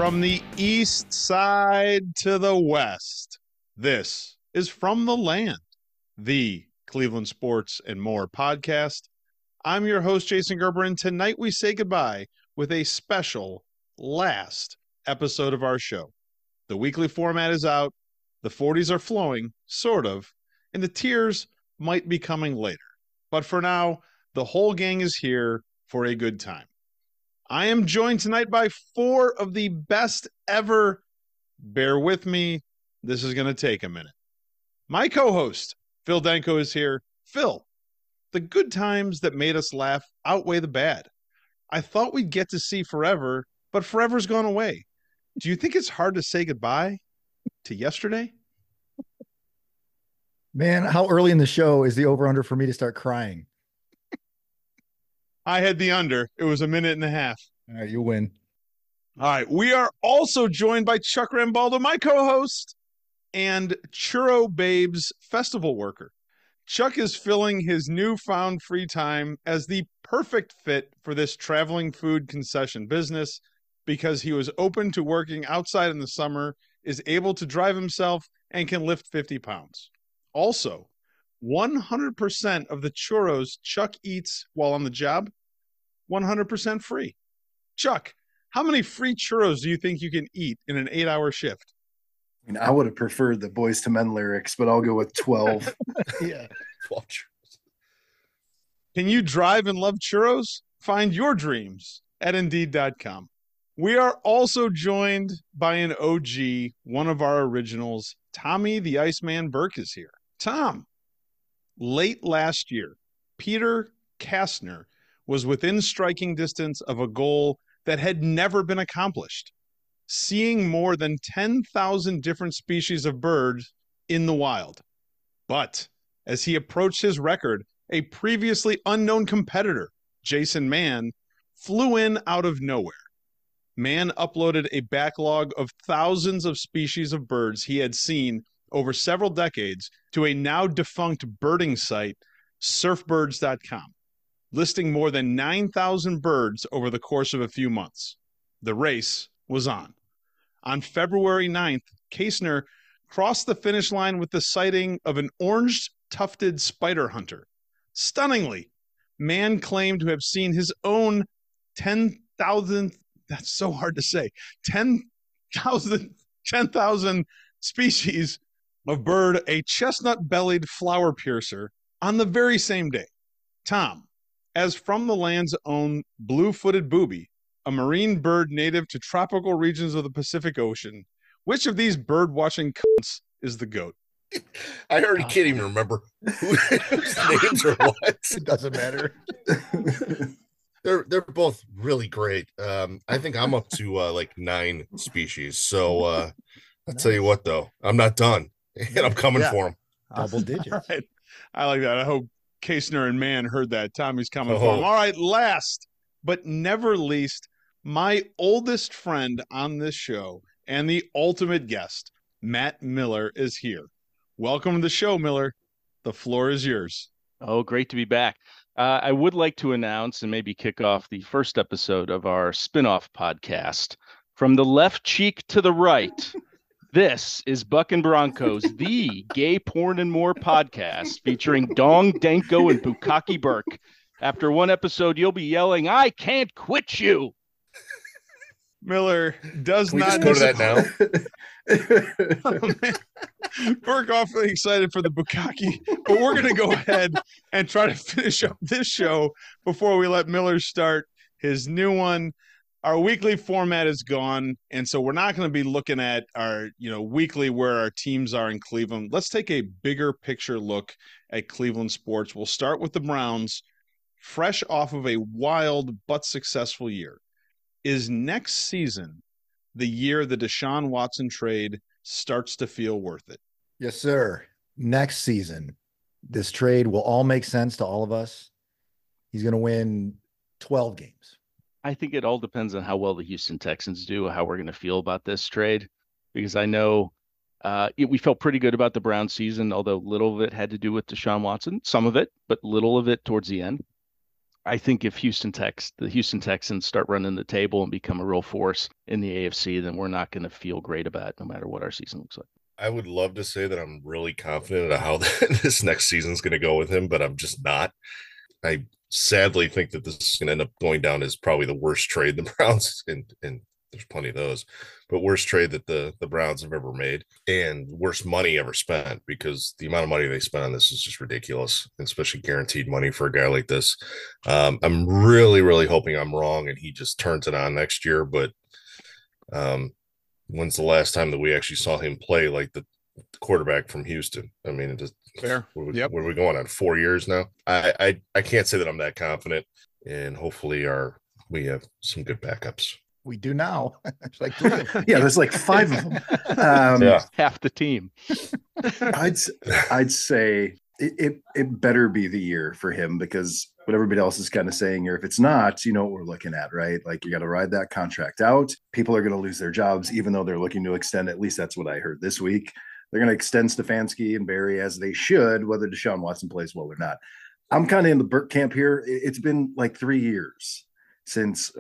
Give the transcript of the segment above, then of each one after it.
From the east side to the west, this is From the Land, the Cleveland Sports and More podcast. I'm your host, Jason Gerber, and tonight we say goodbye with a special last episode of our show. The weekly format is out, the 40s are flowing, sort of, and the tears might be coming later. But for now, the whole gang is here for a good time. I am joined tonight by four of the best ever. Bear with me. This is going to take a minute. My co-host, Phil Danko, is here. Phil, the good times that made us laugh outweigh the bad. I thought we'd get to see forever, but forever's gone away. Do you think it's hard to say goodbye to yesterday? Man, how early in the show is the over-under for me to start crying? I had the under. It was a minute and a half. All right, you win. All right. We are also joined by Chuck Rambaldo, my co-host, and Churro Babes festival worker. Chuck is filling his newfound free time as the perfect fit for this traveling food concession business because he was open to working outside in the summer, is able to drive himself, and can lift 50 pounds. Also, 100% of the churros Chuck eats while on the job, 100% free. Chuck, how many free churros do you think you can eat in an 8-hour shift? I mean, I would have preferred the Boys to Men lyrics, but I'll go with 12. Yeah, 12 churros. Can you drive and love churros? Find your dreams at Indeed.com. We are also joined by an OG, one of our originals. Tommy the Iceman Burke is here. Tom, late last year, Peter Kastner was within striking distance of a goal that had never been accomplished, seeing more than 10,000 different species of birds in the wild. But as he approached his record, a previously unknown competitor, Jason Mann, flew in out of nowhere. Mann uploaded a backlog of thousands of species of birds he had seen over several decades to a now defunct birding site, surfbirds.com, listing more than 9,000 birds over the course of a few months. The race was on. On February 9th, Kastner crossed the finish line with the sighting of an orange-tufted spider hunter. Stunningly, Mann claimed to have seen his own 10,000, that's so hard to say, 10,000 species of bird, a chestnut-bellied flower piercer, on the very same day. Tom, as From the Land's own blue-footed booby, a marine bird native to tropical regions of the Pacific Ocean, which of these bird-watching cunts is the GOAT? I already can't even remember whose names are what. It doesn't matter. They're both really great. I think I'm up to like 9 species. So I'll tell you what, though, I'm not done, and I'm coming for them. Double digits. Right. I like that. I hope Kastner and Mann heard that. Tommy's coming for him. All right, last but never least, my oldest friend on this show and the ultimate guest, Matt Miller, is here. Welcome to the show, Miller. The floor is yours. Oh, great to be back. I would like to announce and maybe kick off the first episode of our spin-off podcast, From the Left Cheek to the Right. This is Buck and Broncos, the Gay Porn and More podcast featuring Dong Danko and Bukaki Burke. After one episode, you'll be yelling, "I can't quit you." Miller does Can we not just go to that now? Oh, man. Burke awfully excited for the Bukaki, but we're going to go ahead and try to finish up this show before we let Miller start his new one. Our weekly format is gone, and so we're not going to be looking at our, weekly where our teams are in Cleveland. Let's take a bigger picture look at Cleveland sports. We'll start with the Browns, fresh off of a wild but successful year. Is next season the year the Deshaun Watson trade starts to feel worth it? Yes, sir. Next season, this trade will all make sense to all of us. He's going to win 12 games. I think it all depends on how well the Houston Texans do, how we're going to feel about this trade, because I know we felt pretty good about the Browns season, although little of it had to do with Deshaun Watson, some of it, but little of it towards the end. I think if the Houston Texans start running the table and become a real force in the AFC, then we're not going to feel great about it no matter what our season looks like. I would love to say that I'm really confident of how this next season's going to go with him, but I'm just not. I sadly think that this is going to end up going down as probably the worst trade the Browns, and there's plenty of those, but worst trade that the Browns have ever made and worst money ever spent, because the amount of money they spent on this is just ridiculous, especially guaranteed money for a guy like this. I'm really, really hoping I'm wrong and he just turns it on next year, but when's the last time that we actually saw him play like the quarterback from Houston? I mean, it just fair. What are we going on? 4 years now? I can't say that I'm that confident, and hopefully we have some good backups. We do now. It's like yeah, there's like 5 of them. Yeah. Half the team. I'd say it better be the year for him, because what everybody else is kind of saying here, if it's not, you know what we're looking at, right? Like, you got to ride that contract out. People are going to lose their jobs, even though they're looking to extend. At least that's what I heard this week. They're going to extend Stefanski and Barry as they should, whether Deshaun Watson plays well or not. I'm kind of in the Burke camp here. It's been like 4 years since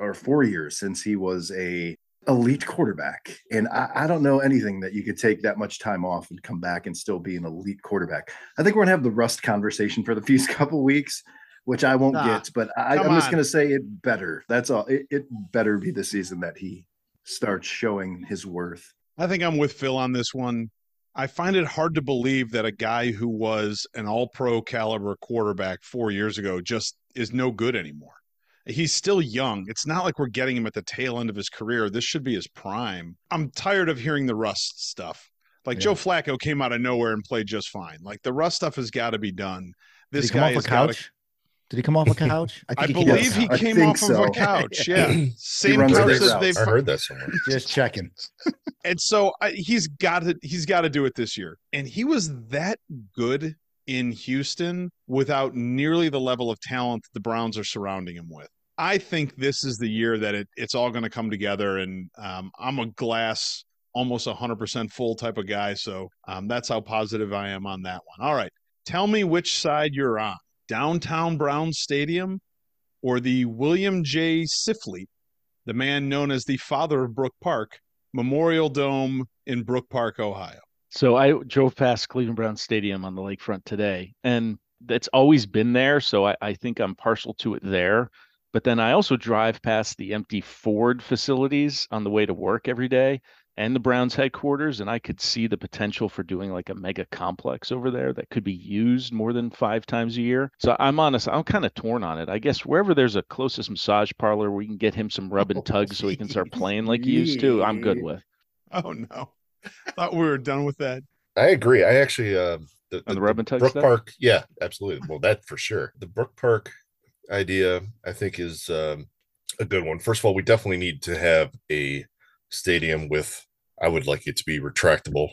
he was a elite quarterback. And I don't know anything that you could take that much time off and come back and still be an elite quarterback. I think we're gonna have the rust conversation for the few couple weeks, which I won't get, but I'm just going to say it better. That's all. It better be the season that he starts showing his worth. I think I'm with Phil on this one. I find it hard to believe that a guy who was an all-pro caliber quarterback 4 years ago just is no good anymore. He's still young. It's not like we're getting him at the tail end of his career. This should be his prime. I'm tired of hearing the rust stuff. Like, Joe Flacco came out of nowhere and played just fine. Like, the rust stuff has got to be done. This guy has got to... Did he come off a couch? I believe he came off of a couch. Yeah. Same couch that they've... I heard that somewhere. Just checking. And so he's got to do it this year. And he was that good in Houston without nearly the level of talent that the Browns are surrounding him with. I think this is the year that it's all going to come together. And I'm a glass almost 100% full type of guy. So that's how positive I am on that one. All right. Tell me which side you're on. Downtown Browns Stadium or the William J. Sifley, the man known as the father of Brook Park, Memorial Dome in Brook Park, Ohio. So I drove past Cleveland Browns Stadium on the lakefront today, and it's always been there. So I think I'm partial to it there. But then I also drive past the empty Ford facilities on the way to work every day and the Browns headquarters, and I could see the potential for doing like a mega complex over there that could be used more than 5 times a year. So I'm kind of torn on it. I guess wherever there's a closest massage parlor where we can get him some rub and tug so he can start playing like he used to, I'm good with. Oh, no. Thought we were done with that. I agree. I actually, the rub and tug Brook stuff? Park, yeah, absolutely. Well, that for sure. The Brook Park idea, I think, is a good one. First of all, we definitely need to have a stadium with, I would like it to be retractable,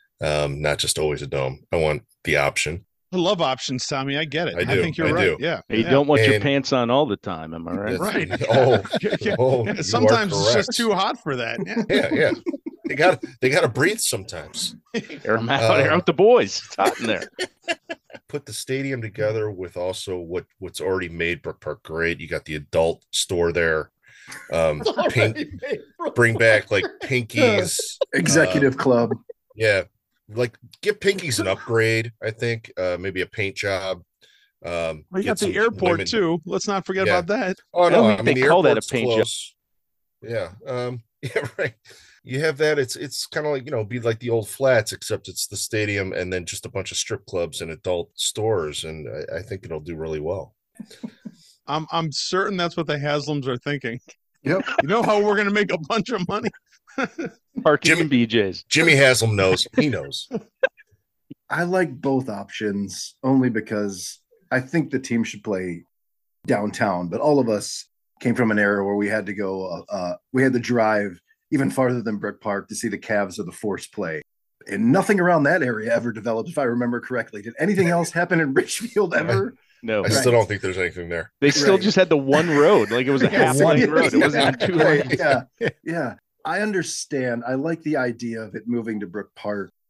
not just always a dome. I want the option. I love options, Tommy. I get it. I think you're right. Yeah. You don't want your pants on all the time. Am I right? Right. Sometimes it's just too hot for that. Yeah. They got to breathe sometimes. Air them out. Air out the boys. It's hot in there. Put the stadium together with also what's already made Brook Park great. You got the adult store there. Bring back like Pinkies executive club. Yeah, like give Pinkies an upgrade. I think maybe a paint job. We got the airport too. Let's not forget about that. Oh no, I mean they call that a paint job. Yeah, yeah, right. You have that. It's kind of like, be like the old flats, except it's the stadium and then just a bunch of strip clubs and adult stores, and I think it'll do really well. I'm certain that's what the Haslams are thinking. Yep. You know how we're going to make a bunch of money? Parking and BJ's. Jimmy Haslam knows. He knows. I like both options only because I think the team should play downtown, but all of us came from an era where we had to go, we had to drive even farther than Brook Park to see the Cavs or the Force play. And nothing around that area ever developed, if I remember correctly. Did anything else happen in Richfield ever? No, I still don't think there's anything there. They still just had the one road, like it was a half-lane road. It wasn't even 2 lanes. Yeah. I understand. I like the idea of it moving to Brook Park.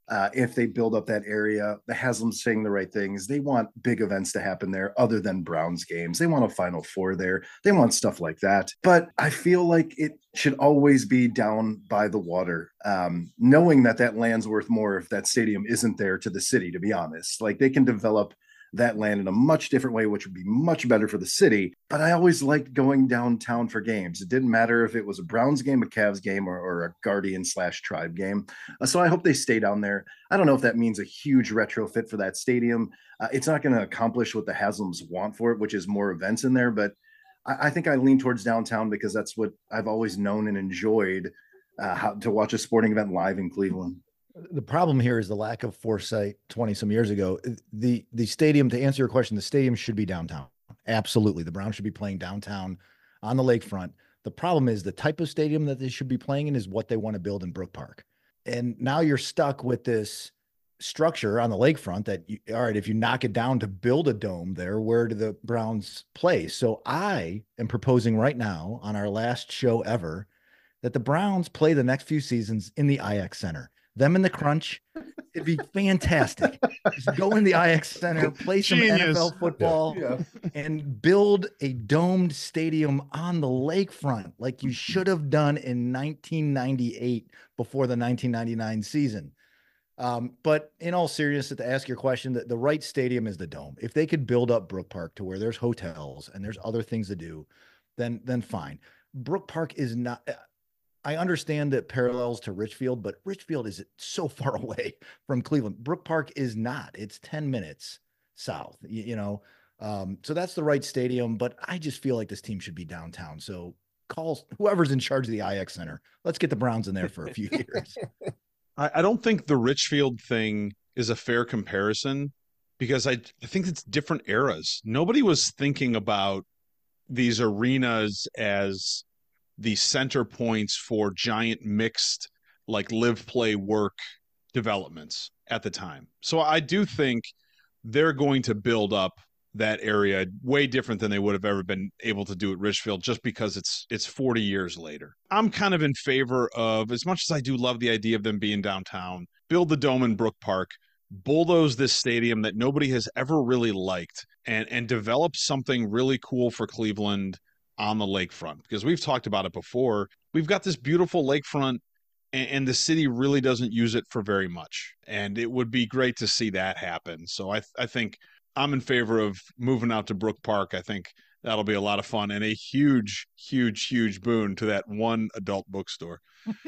If they build up that area, the Haslam's saying the right things. They want big events to happen there other than Browns games. They want a Final Four there. They want stuff like that. But I feel like it should always be down by the water, knowing that that land's worth more if that stadium isn't there to the city, to be honest. Like, they can develop that land in a much different way, which would be much better for the city. But I always liked going downtown for games. It didn't matter if it was a Browns game, a Cavs game, or a Guardian/Tribe game. So I hope they stay down there. I don't know if that means a huge retrofit for that stadium. It's not going to accomplish what the Haslams want for it, which is more events in there. But I think I lean towards downtown because that's what I've always known and enjoyed, how to watch a sporting event live in Cleveland. The problem here is the lack of foresight 20 some years ago. The stadium, to answer your question, the stadium should be downtown. Absolutely. The Browns should be playing downtown on the lakefront. The problem is the type of stadium that they should be playing in is what they want to build in Brook Park. And now you're stuck with this structure on the lakefront that, all right, if you knock it down to build a dome there, where do the Browns play? So I am proposing right now on our last show ever that the Browns play the next few seasons in the IX Center. Them in the crunch, it'd be fantastic. Just go in the IX Center, play some NFL football, and build a domed stadium on the lakefront like you should have done in 1998 before the 1999 season. But in all seriousness, to ask your question, the right stadium is the Dome. If they could build up Brook Park to where there's hotels and there's other things to do, then fine. Brook Park is not. I understand that parallels to Richfield, but Richfield is so far away from Cleveland. Brook Park is not. It's 10 minutes south, so that's the right stadium, but I just feel like this team should be downtown. So call whoever's in charge of the IX Center. Let's get the Browns in there for a few years. I don't think the Richfield thing is a fair comparison because I think it's different eras. Nobody was thinking about these arenas as the center points for giant mixed, like, live, play, work developments at the time. So I do think they're going to build up that area way different than they would have ever been able to do at Richfield, just because it's 40 years later. I'm kind of in favor of, as much as I do love the idea of them being downtown, build the Dome in Brook Park, bulldoze this stadium that nobody has ever really liked, and develop something really cool for Cleveland on the lakefront, because we've talked about it before. We've got this beautiful lakefront and the city really doesn't use it for very much. And it would be great to see that happen. So I think I'm in favor of moving out to Brook Park. I think that'll be a lot of fun and a huge, huge, huge boon to that one adult bookstore.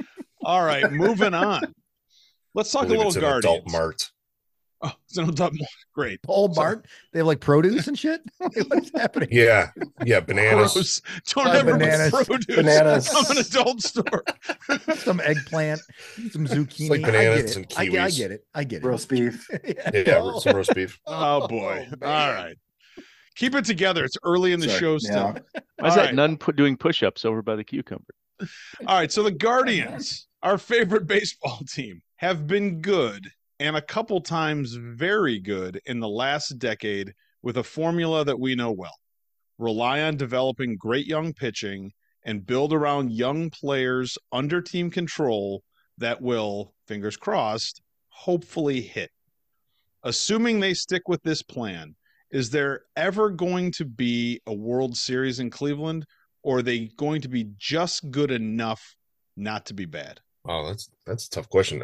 All right, moving on. Let's talk a little Guardians. Adult Mart. Oh, it's an adult Mart. Great. Old Mart? They have like produce and shit? What's happening? Yeah, bananas. Gross. Don't ever bananas. Produce Bananas. from an adult store. Some eggplant, some zucchini. It's like bananas and kiwis. I get it. Roast beef. Some roast beef. Oh boy. All right. Keep it together. It's early in the show still. Why is that none doing push-ups over by the cucumber? All right. So the Guardians, our favorite baseball team, have been good and a couple times very good in the last decade with a formula that we know well. Rely on developing great young pitching and build around young players under team control that will, fingers crossed, hopefully hit. Assuming they stick with this plan, is there ever going to be a World Series in Cleveland, or are they going to be just good enough not to be bad? Oh, that's a tough question.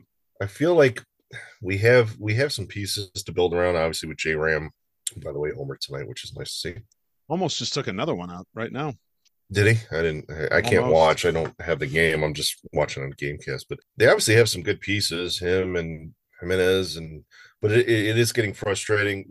I feel like we have some pieces to build around, obviously, with J-Ram. By the way, homer tonight, which is nice to see. Almost just took another one out right now. Did he? I can't watch. I don't have the game. I'm just watching on Gamecast. But they obviously have some good pieces, him and Jimenez, but it is getting frustrating.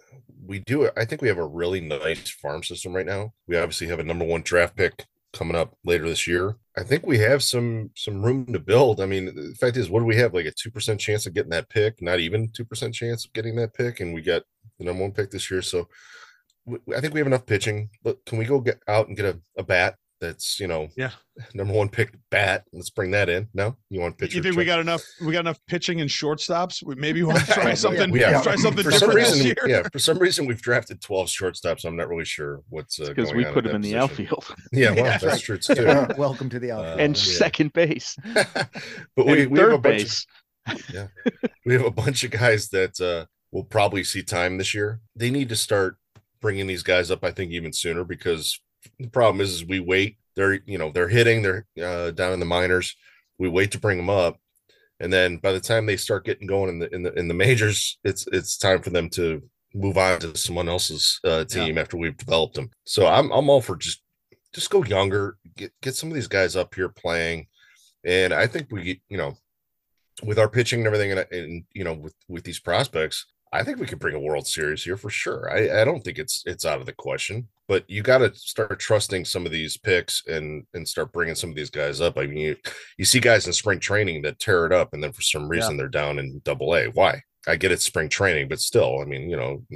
We do. I think we have a really nice farm system right now. We obviously have a number 1 draft pick coming up later this year. I think we have some room to build. I mean, the fact is, what do we have? Like a 2% chance of getting that pick? Not even 2% chance of getting that pick, and we got the number 1 pick this year. So I think we have enough pitching. But can we go get out and get a bat that's, number 1 pick bat? Let's bring that in. No, you want pitcher? You think we got enough pitching and shortstops? Maybe we want to try something. Try something for different some reason. this year. Yeah, for some reason we've drafted 12 shortstops. I'm not really sure what's because we put them in the outfield. Yeah, well, that's true too. Welcome to the outfield and second base, but we have a bunch base. Yeah. We have a bunch of guys that will probably see time this year. They need to start bringing these guys up, I think, even sooner, because the problem is we wait. They're hitting, they're down in the minors. We wait to bring them up. And then by the time they start getting going in the majors, it's time for them to move on to someone else's team after we've developed them. So I'm all for just go younger, get some of these guys up here playing. And I think we, with our pitching and everything, and with these prospects, I think we could bring a World Series here for sure. I don't think it's out of the question, but you got to start trusting some of these picks and start bringing some of these guys up. I mean, you see guys in spring training that tear it up, and then for some reason they're down in AA. Why? I get it's spring training, but still, I mean,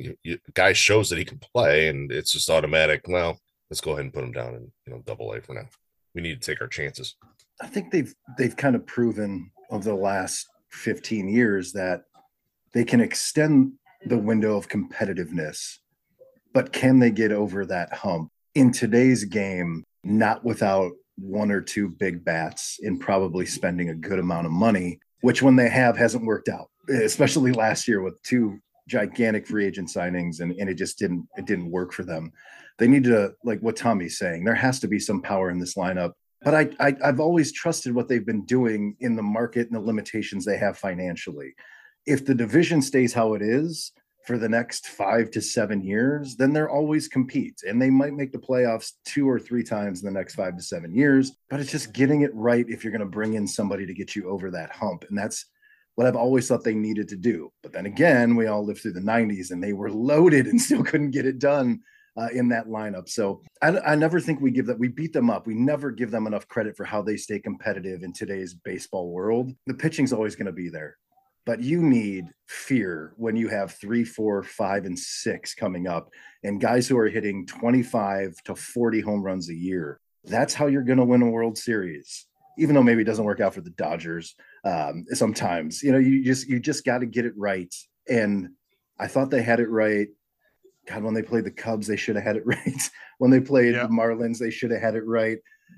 guy shows that he can play, and it's just automatic. Well, let's go ahead and put him down in AA for now. We need to take our chances. I think they've kind of proven over the last 15 years that they can extend the window of competitiveness, but can they get over that hump in today's game, not without one or two big bats and probably spending a good amount of money, which when they have hasn't worked out, especially last year with two gigantic free agent signings and it just didn't work for them. They need to, like what Tommy's saying, there has to be some power in this lineup. But I've always trusted what they've been doing in the market and the limitations they have financially. If the division stays how it is for the next 5 to 7 years, then they're always compete. And they might make the playoffs 2 or 3 times in the next 5 to 7 years. But it's just getting it right if you're going to bring in somebody to get you over that hump. And that's what I've always thought they needed to do. But then again, we all lived through the 90s and they were loaded and still couldn't get it done in that lineup. So I never think we beat them up. We never give them enough credit for how they stay competitive in today's baseball world. The pitching's always going to be there, but you need fear when you have 3, 4, 5, and 6 coming up and guys who are hitting 25 to 40 home runs a year. That's how you're going to win a World Series, even though maybe it doesn't work out for the Dodgers. Sometimes, you just got to get it right. And I thought they had it right. God, when they played the Cubs, they should have had it right. When they played the Marlins, they should have had it right.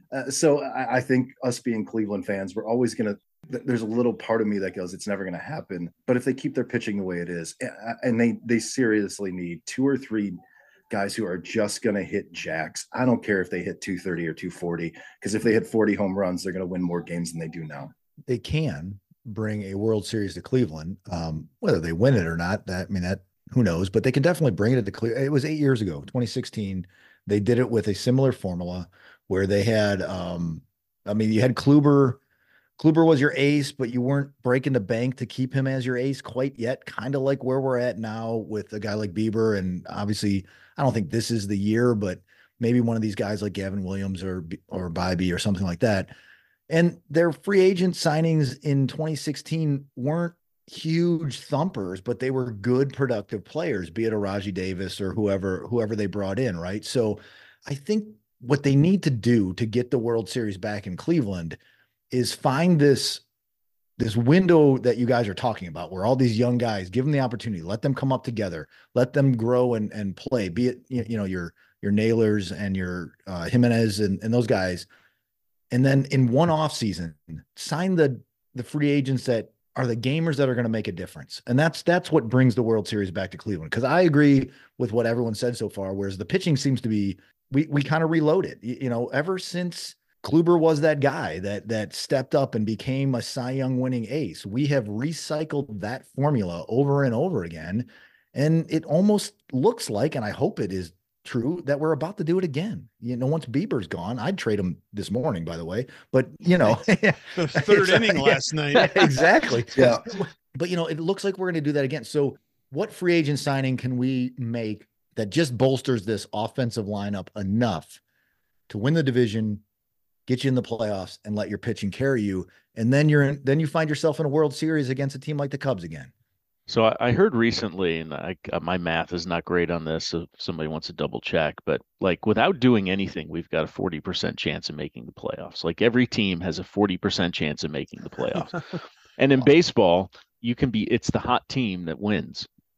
So I think us being Cleveland fans, we're always going to, there's a little part of me that goes, it's never going to happen. But if they keep their pitching the way it is, and they seriously need 2 or 3 guys who are just going to hit jacks. I don't care if they hit 230 or 240, because if they hit 40 home runs, they're going to win more games than they do now. They can bring a World Series to Cleveland. Whether they win it or not, that who knows, but they can definitely bring it to Cleveland. It was 8 years ago, 2016. They did it with a similar formula where they had, you had Kluber. Kluber was your ace, but you weren't breaking the bank to keep him as your ace quite yet. Kind of like where we're at now with a guy like Bieber. And obviously, I don't think this is the year, but maybe one of these guys like Gavin Williams or Bibee or something like that. And their free agent signings in 2016 weren't huge thumpers, but they were good, productive players, be it a Raji Davis or whoever they brought in, right? So I think what they need to do to get the World Series back in Cleveland is find this window that you guys are talking about, where all these young guys, give them the opportunity, let them come up together, let them grow and play, be it, your Naylors and your Jimenez and those guys. And then in one off season, sign the free agents that are the gamers that are going to make a difference. And that's what brings the World Series back to Cleveland. Because I agree with what everyone said so far, whereas the pitching seems to be, we kind of reloaded, ever since Kluber was that guy that stepped up and became a Cy Young winning ace. We have recycled that formula over and over again. And it almost looks like, and I hope it is true, that we're about to do it again. Once Bieber's gone, I'd trade him this morning, by the way, but the third inning last night. Exactly. Yeah. But it looks like we're going to do that again. So what free agent signing can we make that just bolsters this offensive lineup enough to win the division, get you in the playoffs, and let your pitching carry you? And then you find yourself in a World Series against a team like the Cubs again. So I heard recently, and my math is not great on this, so if somebody wants to double check, but like without doing anything, we've got a 40% chance of making the playoffs. Like every team has a 40% chance of making the playoffs. And in baseball, it's the hot team that wins.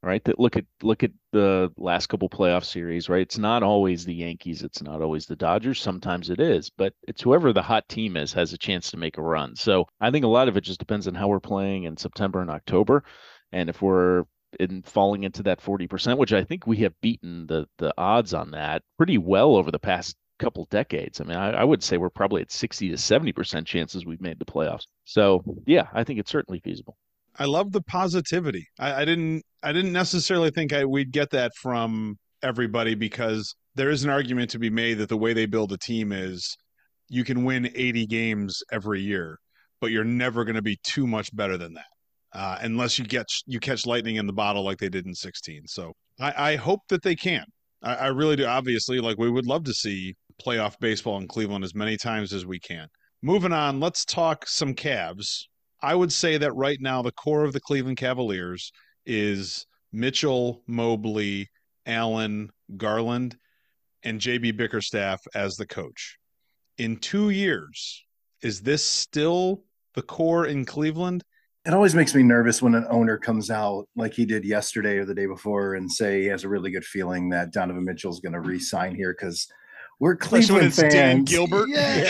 right? That look at the last couple playoff series, right? It's not always the Yankees, it's not always the Dodgers. Sometimes it is, but it's whoever the hot team is has a chance to make a run. So I think a lot of it just depends on how we're playing in September and October, and if we're in falling into that 40%, which I think we have beaten the odds on that pretty well over the past couple decades. I mean, I would say we're probably at 60 to 70% chances we've made the playoffs. So yeah, I think it's certainly feasible. I love the positivity. I didn't necessarily think we'd get that from everybody, because there is an argument to be made that the way they build a team is you can win 80 games every year, but you're never going to be too much better than that. Unless you catch lightning in the bottle like they did in 16. So I hope that they can. I really do. Obviously, like, we would love to see playoff baseball in Cleveland as many times as we can. Moving on, let's talk some Cavs. I would say that right now the core of the Cleveland Cavaliers is Mitchell, Mobley, Allen, Garland, and JB Bickerstaff as the coach. In 2 years, is this still the core in Cleveland? It always makes me nervous when an owner comes out like he did yesterday or the day before and say he has a really good feeling that Donovan Mitchell's going to re-sign here because we're Cleveland fans. Dan Gilbert.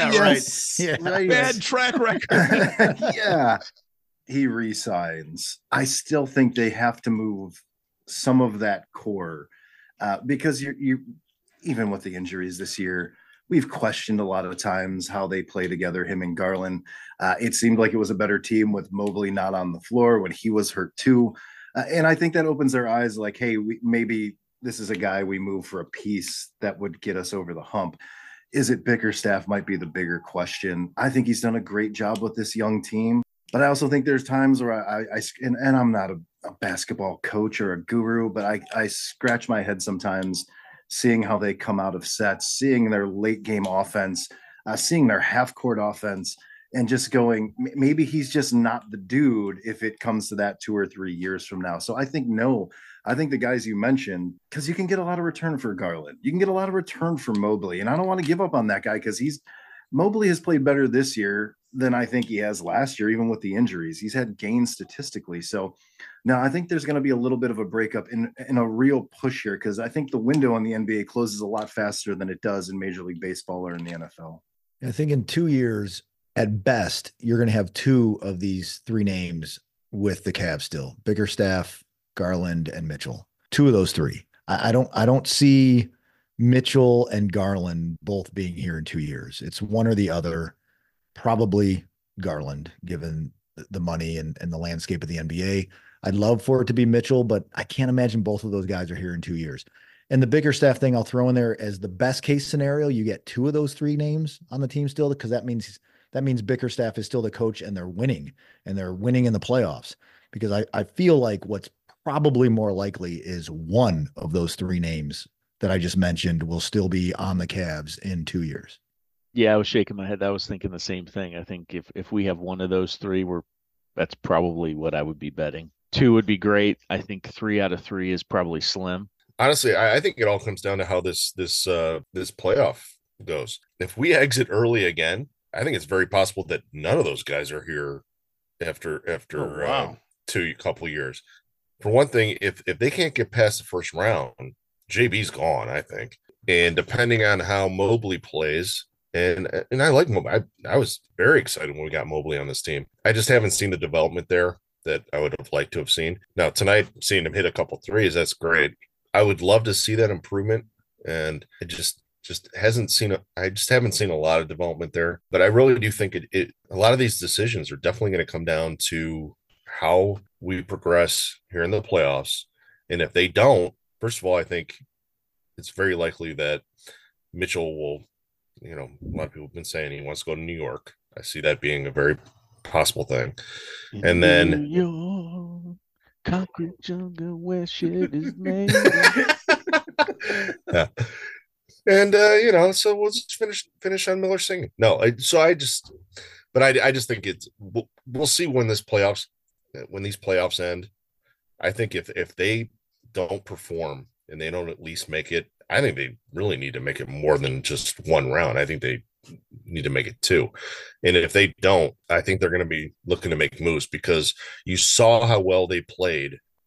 Yes, right. Yeah. Right. Bad track record. Yeah. He re-signs. I still think they have to move some of that core because you even with the injuries this year, we've questioned a lot of times how they play together, him and Garland. It seemed like it was a better team with Mobley not on the floor when he was hurt too. And I think that opens their eyes like, hey, maybe this is a guy we move for a piece that would get us over the hump. Is it Bickerstaff might be the bigger question. I think he's done a great job with this young team. But I also think there's times where and I'm not a basketball coach or a guru, but I scratch my head sometimes seeing how they come out of sets, seeing their late game offense, seeing their half court offense, and just going, maybe he's just not the dude if it comes to that 2 or 3 years from now. So I think the guys you mentioned, because you can get a lot of return for Garland. You can get a lot of return for Mobley. And I don't want to give up on that guy because Mobley has played better this year than I think he has last year, even with the injuries. He's had gains statistically. So now I think there's going to be a little bit of a breakup in a real push here because I think the window in the NBA closes a lot faster than it does in Major League Baseball or in the NFL. I think in 2 years, at best, you're going to have 2 of these 3 names with the Cavs still: Bickerstaff, Garland, and Mitchell. 2 of those 3. I don't see Mitchell and Garland both being here in 2 years. It's one or the other. Probably Garland, given the money and the landscape of the NBA. I'd love for it to be Mitchell, but I can't imagine both of those guys are here in 2 years. And the Bickerstaff thing, I'll throw in there as the best case scenario. You get 2 of those 3 names on the team still, because that means Bickerstaff is still the coach and they're winning in the playoffs. Because I feel like what's probably more likely is one of those 3 names that I just mentioned will still be on the Cavs in 2 years. Yeah, I was shaking my head. I was thinking the same thing. I think if we have one of those 3, that's probably what I would be betting. 2 would be great. I think 3 out of 3 is probably slim. Honestly, I think it all comes down to how this playoff goes. If we exit early again, I think it's very possible that none of those guys are here after couple years. For one thing, if they can't get past the first round, JB's gone, I think. And depending on how Mobley plays, and I like Mobley. I was very excited when we got Mobley on this team. I just haven't seen the development there that I would have liked to have seen. Now tonight, seeing him hit a couple threes, that's great. I would love to see that improvement, and I just haven't seen a lot of development there. But I really do think a lot of these decisions are definitely going to come down to how we progress here in the playoffs. And if they don't, first of all, I think it's very likely that Mitchell will, a lot of people have been saying he wants to go to New York. I see that being a very possible thing. And then New York, concrete jungle where shit is made. Yeah. And so we'll just finish on Miller singing. No, I just think we'll see when these playoffs end. I think if they don't perform and they don't at least make it, I think they really need to make it more than just one round. I think they need to make it 2. And if they don't, I think they're going to be looking to make moves, because you saw how well they played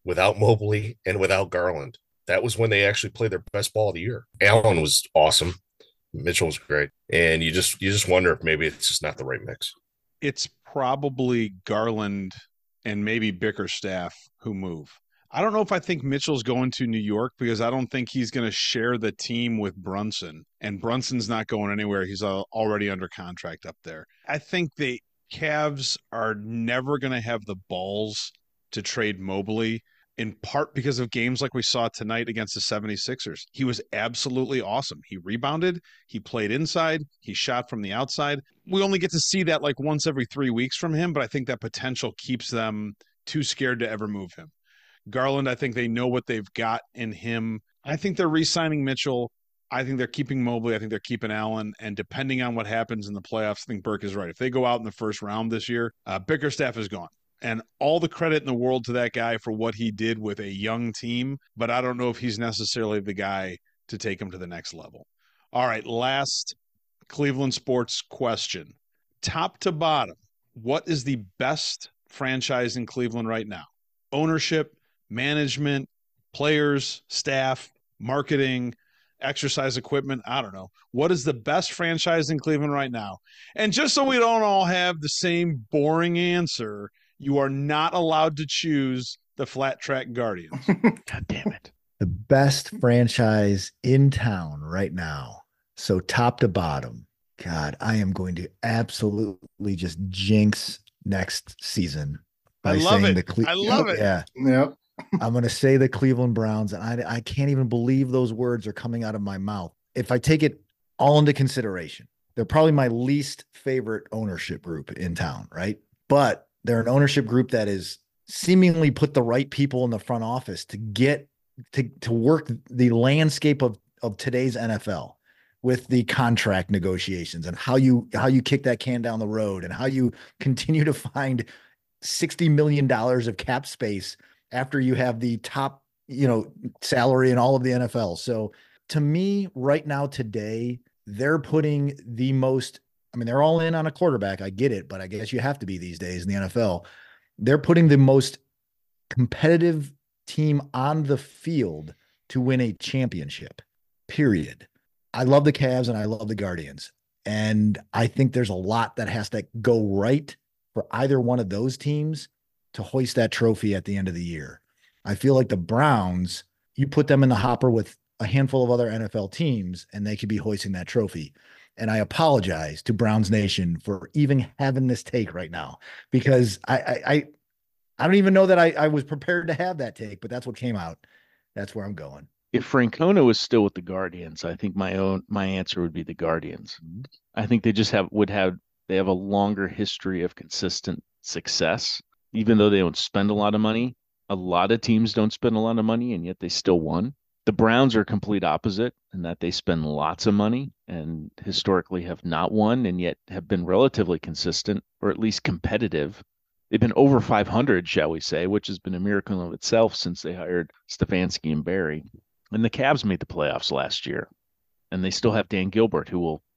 without Mobley and without Garland. That was when they actually played their best ball of the year. Allen was awesome. Mitchell was great. And you just wonder if maybe it's just not the right mix. It's probably Garland and maybe Bickerstaff who move. I don't know if I think Mitchell's going to New York because I don't think he's going to share the team with Brunson. And Brunson's not going anywhere. He's already under contract up there. I think the Cavs are never going to have the balls to trade Mobley, in part because of games like we saw tonight against the 76ers. He was absolutely awesome. He rebounded, he played inside, he shot from the outside. We only get to see that like once every 3 weeks from him, but I think that potential keeps them too scared to ever move him. Garland, I think they know what they've got in him. I think they're re-signing Mitchell. I think they're keeping Mobley. I think they're keeping Allen. And depending on what happens in the playoffs, I think Burke is right. If they go out in the first round this year, Bickerstaff is gone. And all the credit in the world to that guy for what he did with a young team, but I don't know if he's necessarily the guy to take him to the next level. All right, last Cleveland sports question. Top to bottom, what is the best franchise in Cleveland right now? Ownership, management, players, staff, marketing, exercise equipment. I don't know. What is the best franchise in Cleveland right now? And just so we don't all have the same boring answer, you are not allowed to choose the Flat Track Guardians. God damn it. The best franchise in town right now. So top to bottom. God, I am going to absolutely just jinx next season by I love saying it. the I love it. Yeah. Yep. I'm going to say the Cleveland Browns, and I can't even believe those words are coming out of my mouth. If I take it all into consideration, they're probably my least favorite ownership group in town, right? But they're an ownership group that is seemingly put the right people in the front office to get to work the landscape of today's NFL with the contract negotiations and how you kick that can down the road and how you continue to find $60 million of cap space after you have the top, salary in all of the NFL. So to me right now today, they're putting the most, they're all in on a quarterback. I get it, but I guess you have to be these days in the NFL. They're putting the most competitive team on the field to win a championship, period. I love the Cavs and I love the Guardians. And I think there's a lot that has to go right for either one of those teams to hoist that trophy at the end of the year. I feel like the Browns, you put them in the hopper with a handful of other NFL teams and they could be hoisting that trophy. And I apologize to Browns Nation for even having this take right now, because I don't even know that I was prepared to have that take, but that's what came out. That's where I'm going. If Francona was still with the Guardians, I think my answer would be the Guardians. I think they just have a longer history of consistent success, even though they don't spend a lot of money. A lot of teams don't spend a lot of money, and yet they still won. The Browns are complete opposite in that they spend lots of money and historically have not won, and yet have been relatively consistent, or at least competitive. They've been over 500, shall we say, which has been a miracle of itself since they hired Stefanski and Barry. And the Cavs made the playoffs last year, and they still have Dan Gilbert, who will,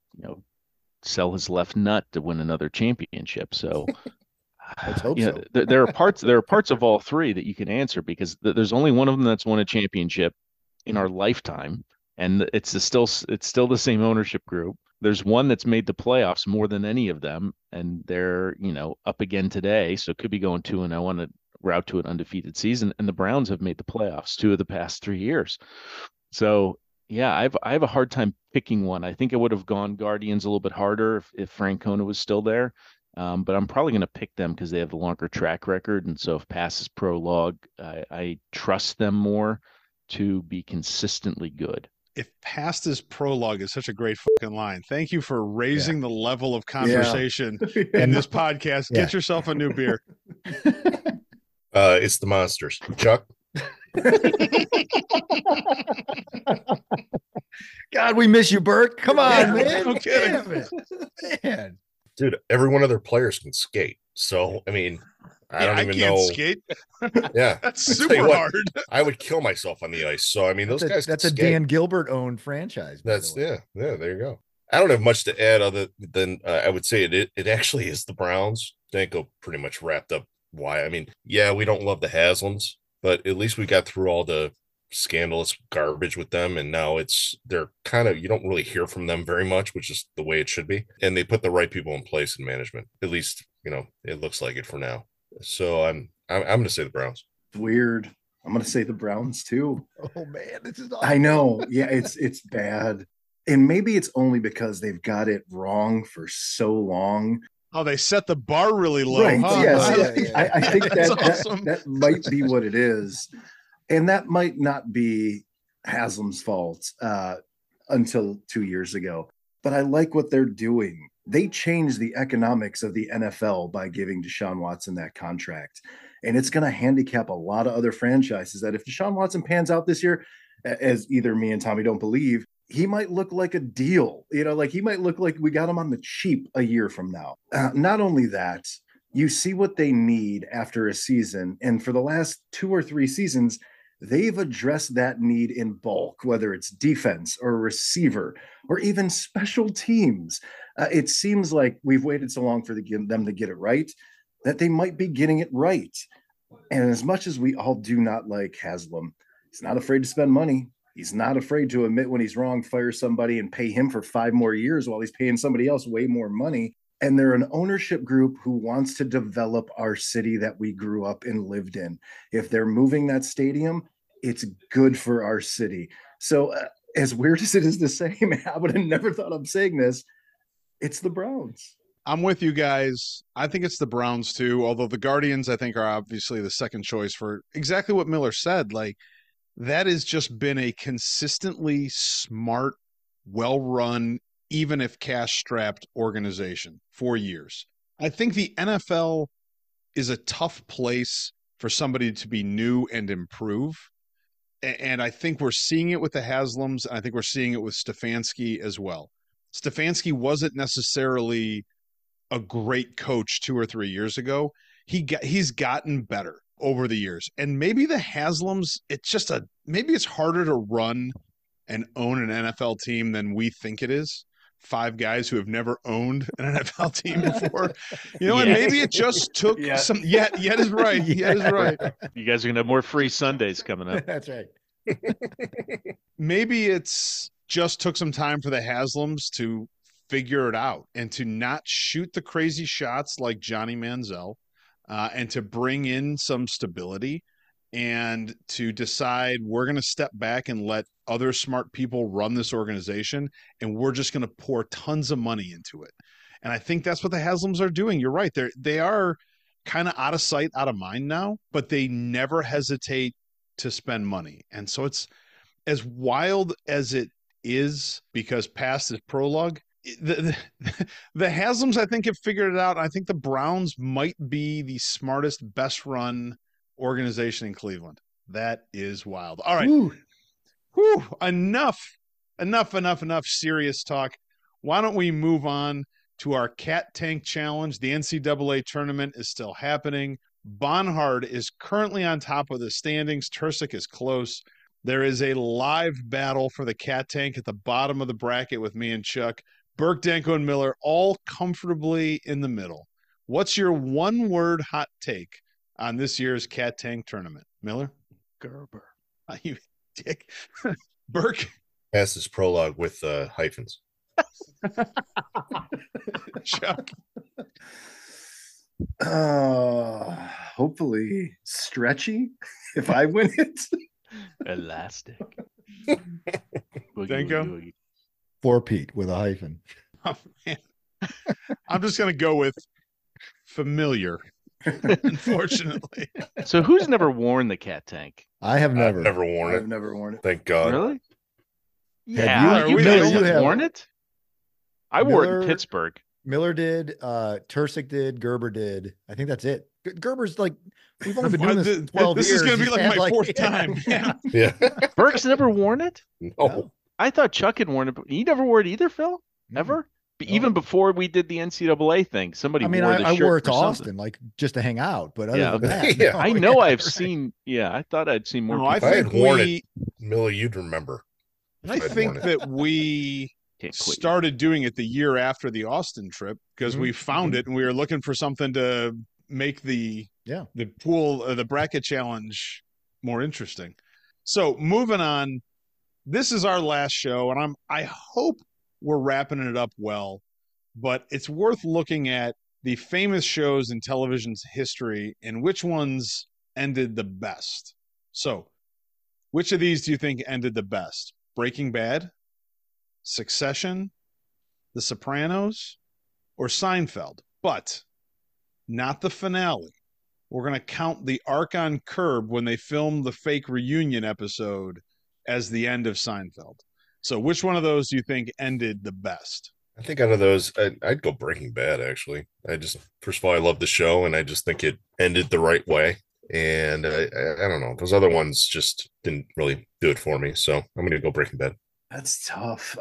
sell his left nut to win another championship. So let's hope so. There are parts of all three that you can answer, because there's only one of them that's won a championship in our lifetime, and it's still the same ownership group. There's one that's made the playoffs more than any of them, and they're up again today, so it could be going 2-0 on a route to an undefeated season. And the Browns have made the playoffs 2 of the past 3 years. So yeah, I have a hard time picking one. I think I would have gone Guardians a little bit harder if Francona was still there, but I'm probably going to pick them because they have the longer track record, and so if past is prologue, I trust them more to be consistently good. If past is prologue is such a great fucking line. Thank you for raising the level of conversation in this podcast. Get yourself a new beer. It's the Monsters. Chuck? God, we miss you, Burke. Come on, man. No kidding. Damn it. Man. Dude, every one of their players can skate. So, I mean, I can't know. Skate. Yeah. That's I'll tell super you what, hard. I would kill myself on the ice. So, I mean, those guys That's can a skate. Dan Gilbert owned franchise. That's there you go. I don't have much to add other than I would say it actually is the Browns. Danko pretty much wrapped up why. I mean, yeah, we don't love the Haslams, but at least we got through all the scandalous garbage with them, and now they're kind of, you don't really hear from them very much, which is the way it should be. And they put the right people in place in management. At least, it looks like it for now. So I'm going to say the Browns. Weird. I'm going to say the Browns too. Oh man, this is awful. I know. Yeah, it's bad. And maybe it's only because they've got it wrong for so long. Oh, they set the bar really low. Right. Huh? Yes. Yeah. I think That's that, awesome. that might be what it is. And that might not be Haslam's fault until 2 years ago. But I like what they're doing. They changed the economics of the NFL by giving Deshaun Watson that contract. And it's going to handicap a lot of other franchises that if Deshaun Watson pans out this year, as either me and Tommy don't believe, he might look like a deal. Like he might look like we got him on the cheap a year from now. Not only that, you see what they need after a season. And for the last 2 or 3 seasons, they've addressed that need in bulk, whether it's defense or receiver or even special teams. It seems like we've waited so long for them to get it right that they might be getting it right. And as much as we all do not like Haslam, he's not afraid to spend money. He's not afraid to admit when he's wrong, fire somebody and pay him for 5 more years while he's paying somebody else way more money. And they're an ownership group who wants to develop our city that we grew up and lived in. If they're moving that stadium, it's good for our city. So as weird as it is to say, man, I would have never thought of saying this. It's the Browns. I'm with you guys. I think it's the Browns too, although the Guardians, I think, are obviously the second choice for exactly what Miller said. Like, that has just been a consistently smart, well-run, even if cash-strapped organization for years. I think the NFL is a tough place for somebody to be new and improve. And I think we're seeing it with the Haslams. And I think we're seeing it with Stefanski as well. Stefanski wasn't necessarily a great coach 2 or 3 years ago. He's gotten better over the years. And maybe the Haslams, maybe it's harder to run and own an NFL team than we think it is. 5 guys who have never owned an NFL team before. And maybe it just took some yet is right. Yet is right. You guys are gonna have more free Sundays coming up. That's right. Maybe it's just took some time for the Haslams to figure it out and to not shoot the crazy shots like Johnny Manziel, and to bring in some stability and to decide we're going to step back and let other smart people run this organization, and we're just going to pour tons of money into it. And I think that's what the Haslams are doing. You're right. They are kind of out of sight, out of mind now, but they never hesitate to spend money. And so it's as wild as it is, because past is prologue. The Haslams, I think, have figured it out. I think the Browns might be the smartest, best run organization in Cleveland. That is wild. All right. Whew. Enough serious talk. Why don't we move on to our Cat Tank Challenge? The NCAA tournament is still happening. Bonhard is currently on top of the standings. Tursic is close. There is a live battle for the Cat Tank at the bottom of the bracket with me and Chuck. Burke, Danko, and Miller all comfortably in the middle. What's your one-word hot take on this year's Cat Tank tournament? Miller? Gerber. You dick. Burke? Pass this prologue with hyphens. Chuck? Hopefully stretchy if I win it. Elastic. Danko? For Pete with a hyphen. Oh, man. I'm just going to go with familiar, unfortunately. So who's never worn the Cat Tank? I have never. I've never worn it. I've never worn it. Thank God. Really? you? Yeah, you Miller, guys you have have- worn it? I wore it Miller- in Pittsburgh. Miller did, Tursic did, Gerber did. I think that's it. Gerber's like, we've only been doing this 12 This years. is going to be He's like had, my fourth time. Yeah. Yeah. Burke's never worn it? No. I thought Chuck had worn it, but you never wore it either, Phil? Ever? Even before we did the NCAA thing, somebody I mean, wore the I shirt wore it to or something. Austin, like just to hang out. But other Yeah, than okay. that, Yeah. no, I know yeah, I've right. seen, I thought I'd seen more No, I people. If I had think worn we, Millie, you'd remember. I I'd think worn it. that we Can't quit. started doing it the year after the Austin trip because we found it and we were looking for something to make the Yeah. pool, the bracket challenge more interesting. So moving on, this is our last show, and I hope we're wrapping it up well, but it's worth looking at the famous shows in television's history and which ones ended the best. So, which of these do you think ended the best? Breaking Bad, Succession, The Sopranos, or Seinfeld? But not the finale. We're going to count the arc on Curb when they filmed the fake reunion episode as the end of Seinfeld. So which one of those do you think ended the best? I think out of those, I'd go Breaking Bad, actually. First of all, I love the show, and I just think it ended the right way. And I don't know. Those other ones just didn't really do it for me. So I'm going to go Breaking Bad. That's tough.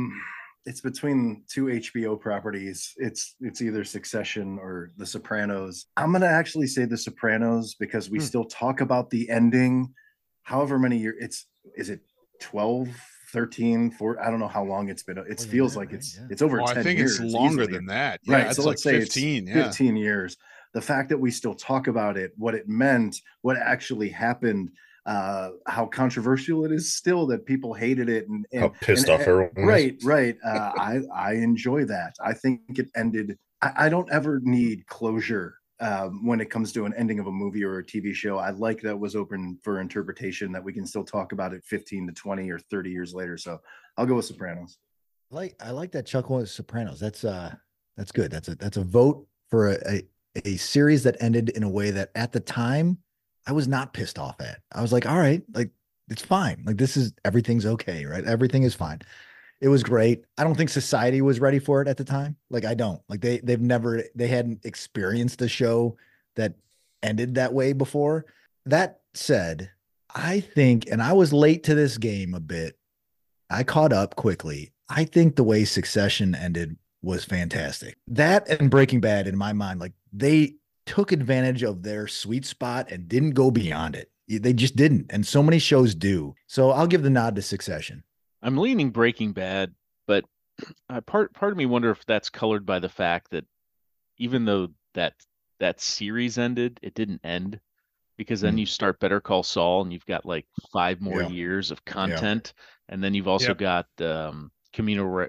It's between two HBO properties. It's either Succession or The Sopranos. I'm going to actually say The Sopranos because we still talk about the ending. However many years, is it 12, 13, 4? I don't know how long it's been. It feels like it's over 10 years. I think it's longer than that. Yeah, right. So let's say 15. It's 15 years. The fact that we still talk about it, what it meant, what actually happened, how controversial it is still that people hated it and how pissed off everyone was. Right. I enjoy that. I think it ended. I don't ever need closure when it comes to an ending of a movie or a TV show. I like that it was open for interpretation, that we can still talk about it 15 to 20 or 30 years later. So I'll go with Sopranos. I like that chuckle with Sopranos. That's good. That's a vote for a series that ended in a way that at the time I was not pissed off at. I was like, all right, like it's fine. Like everything's okay, right? Everything is fine. It was great. I don't think society was ready for it at the time. Like I don't. Like they hadn't experienced a show that ended that way before. That said, I think, and I was late to this game a bit. I caught up quickly. I think the way Succession ended was fantastic. That and Breaking Bad, in my mind, like they took advantage of their sweet spot and didn't go beyond it. They just didn't. And so many shows do. So I'll give the nod to Succession. I'm leaning Breaking Bad, but part of me wonder if that's colored by the fact that even though that series ended, it didn't end, because then you start Better Call Saul and you've got like 5 more years of content. And then you've also got Camino,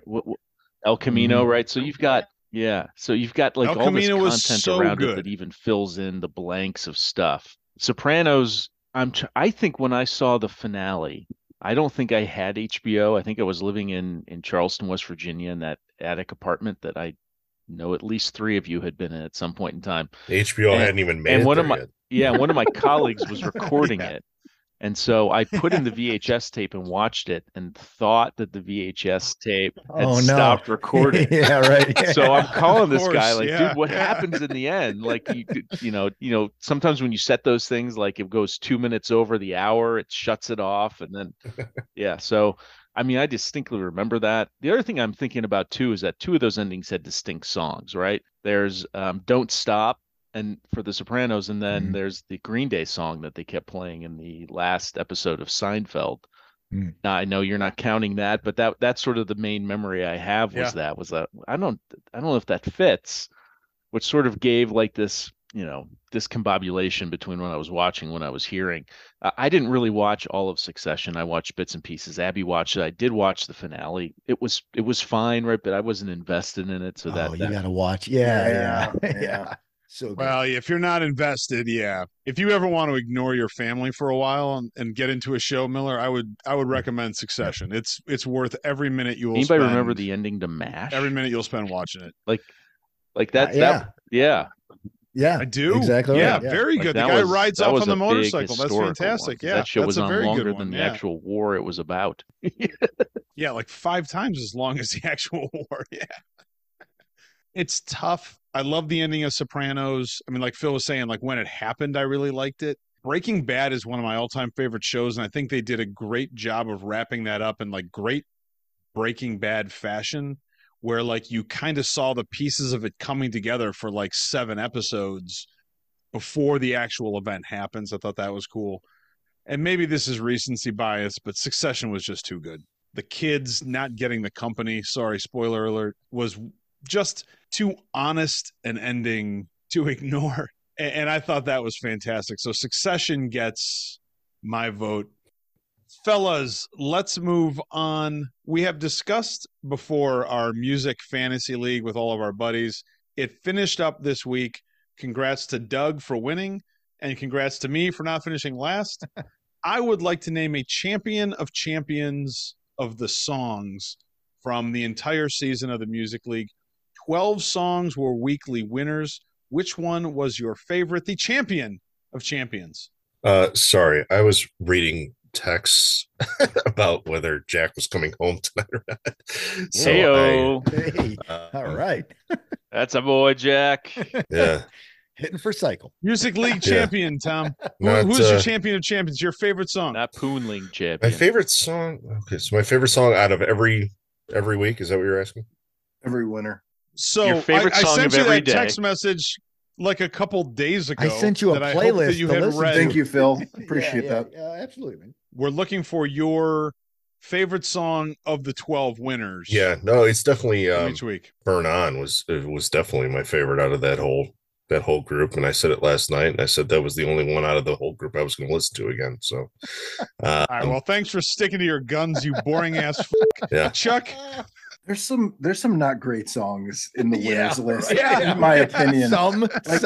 El Camino, right? So you've got so you've got like all this content around it that even fills in the blanks of stuff. Sopranos, I think when I saw the finale, I don't think I had HBO. I think I was living in Charleston, West Virginia, in that attic apartment that I know at least 3 of you had been in at some point in time. HBO hadn't even made it one there yet. One of my colleagues was recording it. And so I put in the VHS tape and watched it and thought that the VHS tape had stopped recording. So I'm calling this guy like, dude, what happens in the end? Like, you know, sometimes when you set those things, like it goes 2 minutes over the hour, it shuts it off. And then, so, I mean, I distinctly remember that. The other thing I'm thinking about too, is that 2 of those endings had distinct songs, right? There's Don't Stop, and for The Sopranos, and then there's the Green Day song that they kept playing in the last episode of Seinfeld. Now I know you're not counting that, but that's sort of the main memory I have was that I don't know if that fits, which sort of gave like this, you know, discombobulation between when I was watching, when I was hearing. I didn't really watch all of Succession. I watched bits and pieces. Abby watched it. I did watch the finale. It was fine, right? But I wasn't invested in it. So you got to watch. Yeah. So well, if you're not invested, if you ever want to ignore your family for a while and get into a show, Miller, I would recommend Succession. It's worth every minute you will. Anybody remember the ending to MASH? Every minute you'll spend watching it. Like that. Yeah, I do. Exactly. Yeah, very good. The guy rides off on the motorcycle. That's fantastic. Yeah, that show was on longer than the actual war it was about. Yeah, like 5 times as long as the actual war. Yeah. It's tough. I love the ending of Sopranos. I mean, like Phil was saying, like when it happened, I really liked it. Breaking Bad is one of my all-time favorite shows, and I think they did a great job of wrapping that up in like great Breaking Bad fashion, where like you kind of saw the pieces of it coming together for like 7 episodes before the actual event happens. I thought that was cool. And maybe this is recency bias, but Succession was just too good. The kids not getting the company, sorry, spoiler alert, was just too honest an ending to ignore. And I thought that was fantastic. So Succession gets my vote. Fellas, let's move on. We have discussed before our music fantasy league with all of our buddies. It finished up this week. Congrats to Doug for winning, and congrats to me for not finishing last. I would like to name a champion of champions of the songs from the entire season of the Music League. 12 songs were weekly winners. Which one was your favorite? The champion of champions. Sorry, I was reading texts about whether Jack was coming home tonight or not. So Heyo. Hey, all right. That's a boy, Jack. yeah, Hitting for cycle. Music League Yeah. champion, Tom. Not, Who's your champion of champions? Your favorite song? Not Poonling my champion. favorite song. Okay, so my favorite song out of every week, is that what you're asking? Every winner. So Your favorite I song sent of you every that day. text message like a couple days ago. I sent you a that I hope playlist that you to had listen read. to. Thank you, Phil. Appreciate Yeah, that. Yeah, absolutely, man. We're looking for your favorite song of the 12 winners. Yeah, no, it's definitely From each week. Burn On was definitely my favorite out of that whole group. And I said it last night, and I said that was the only one out of the whole group I was going to listen to again. So, All right. Well, thanks for sticking to your guns, you boring ass. yeah, Chuck. There's some not great songs in the winners list. Yeah. In my opinion. Some.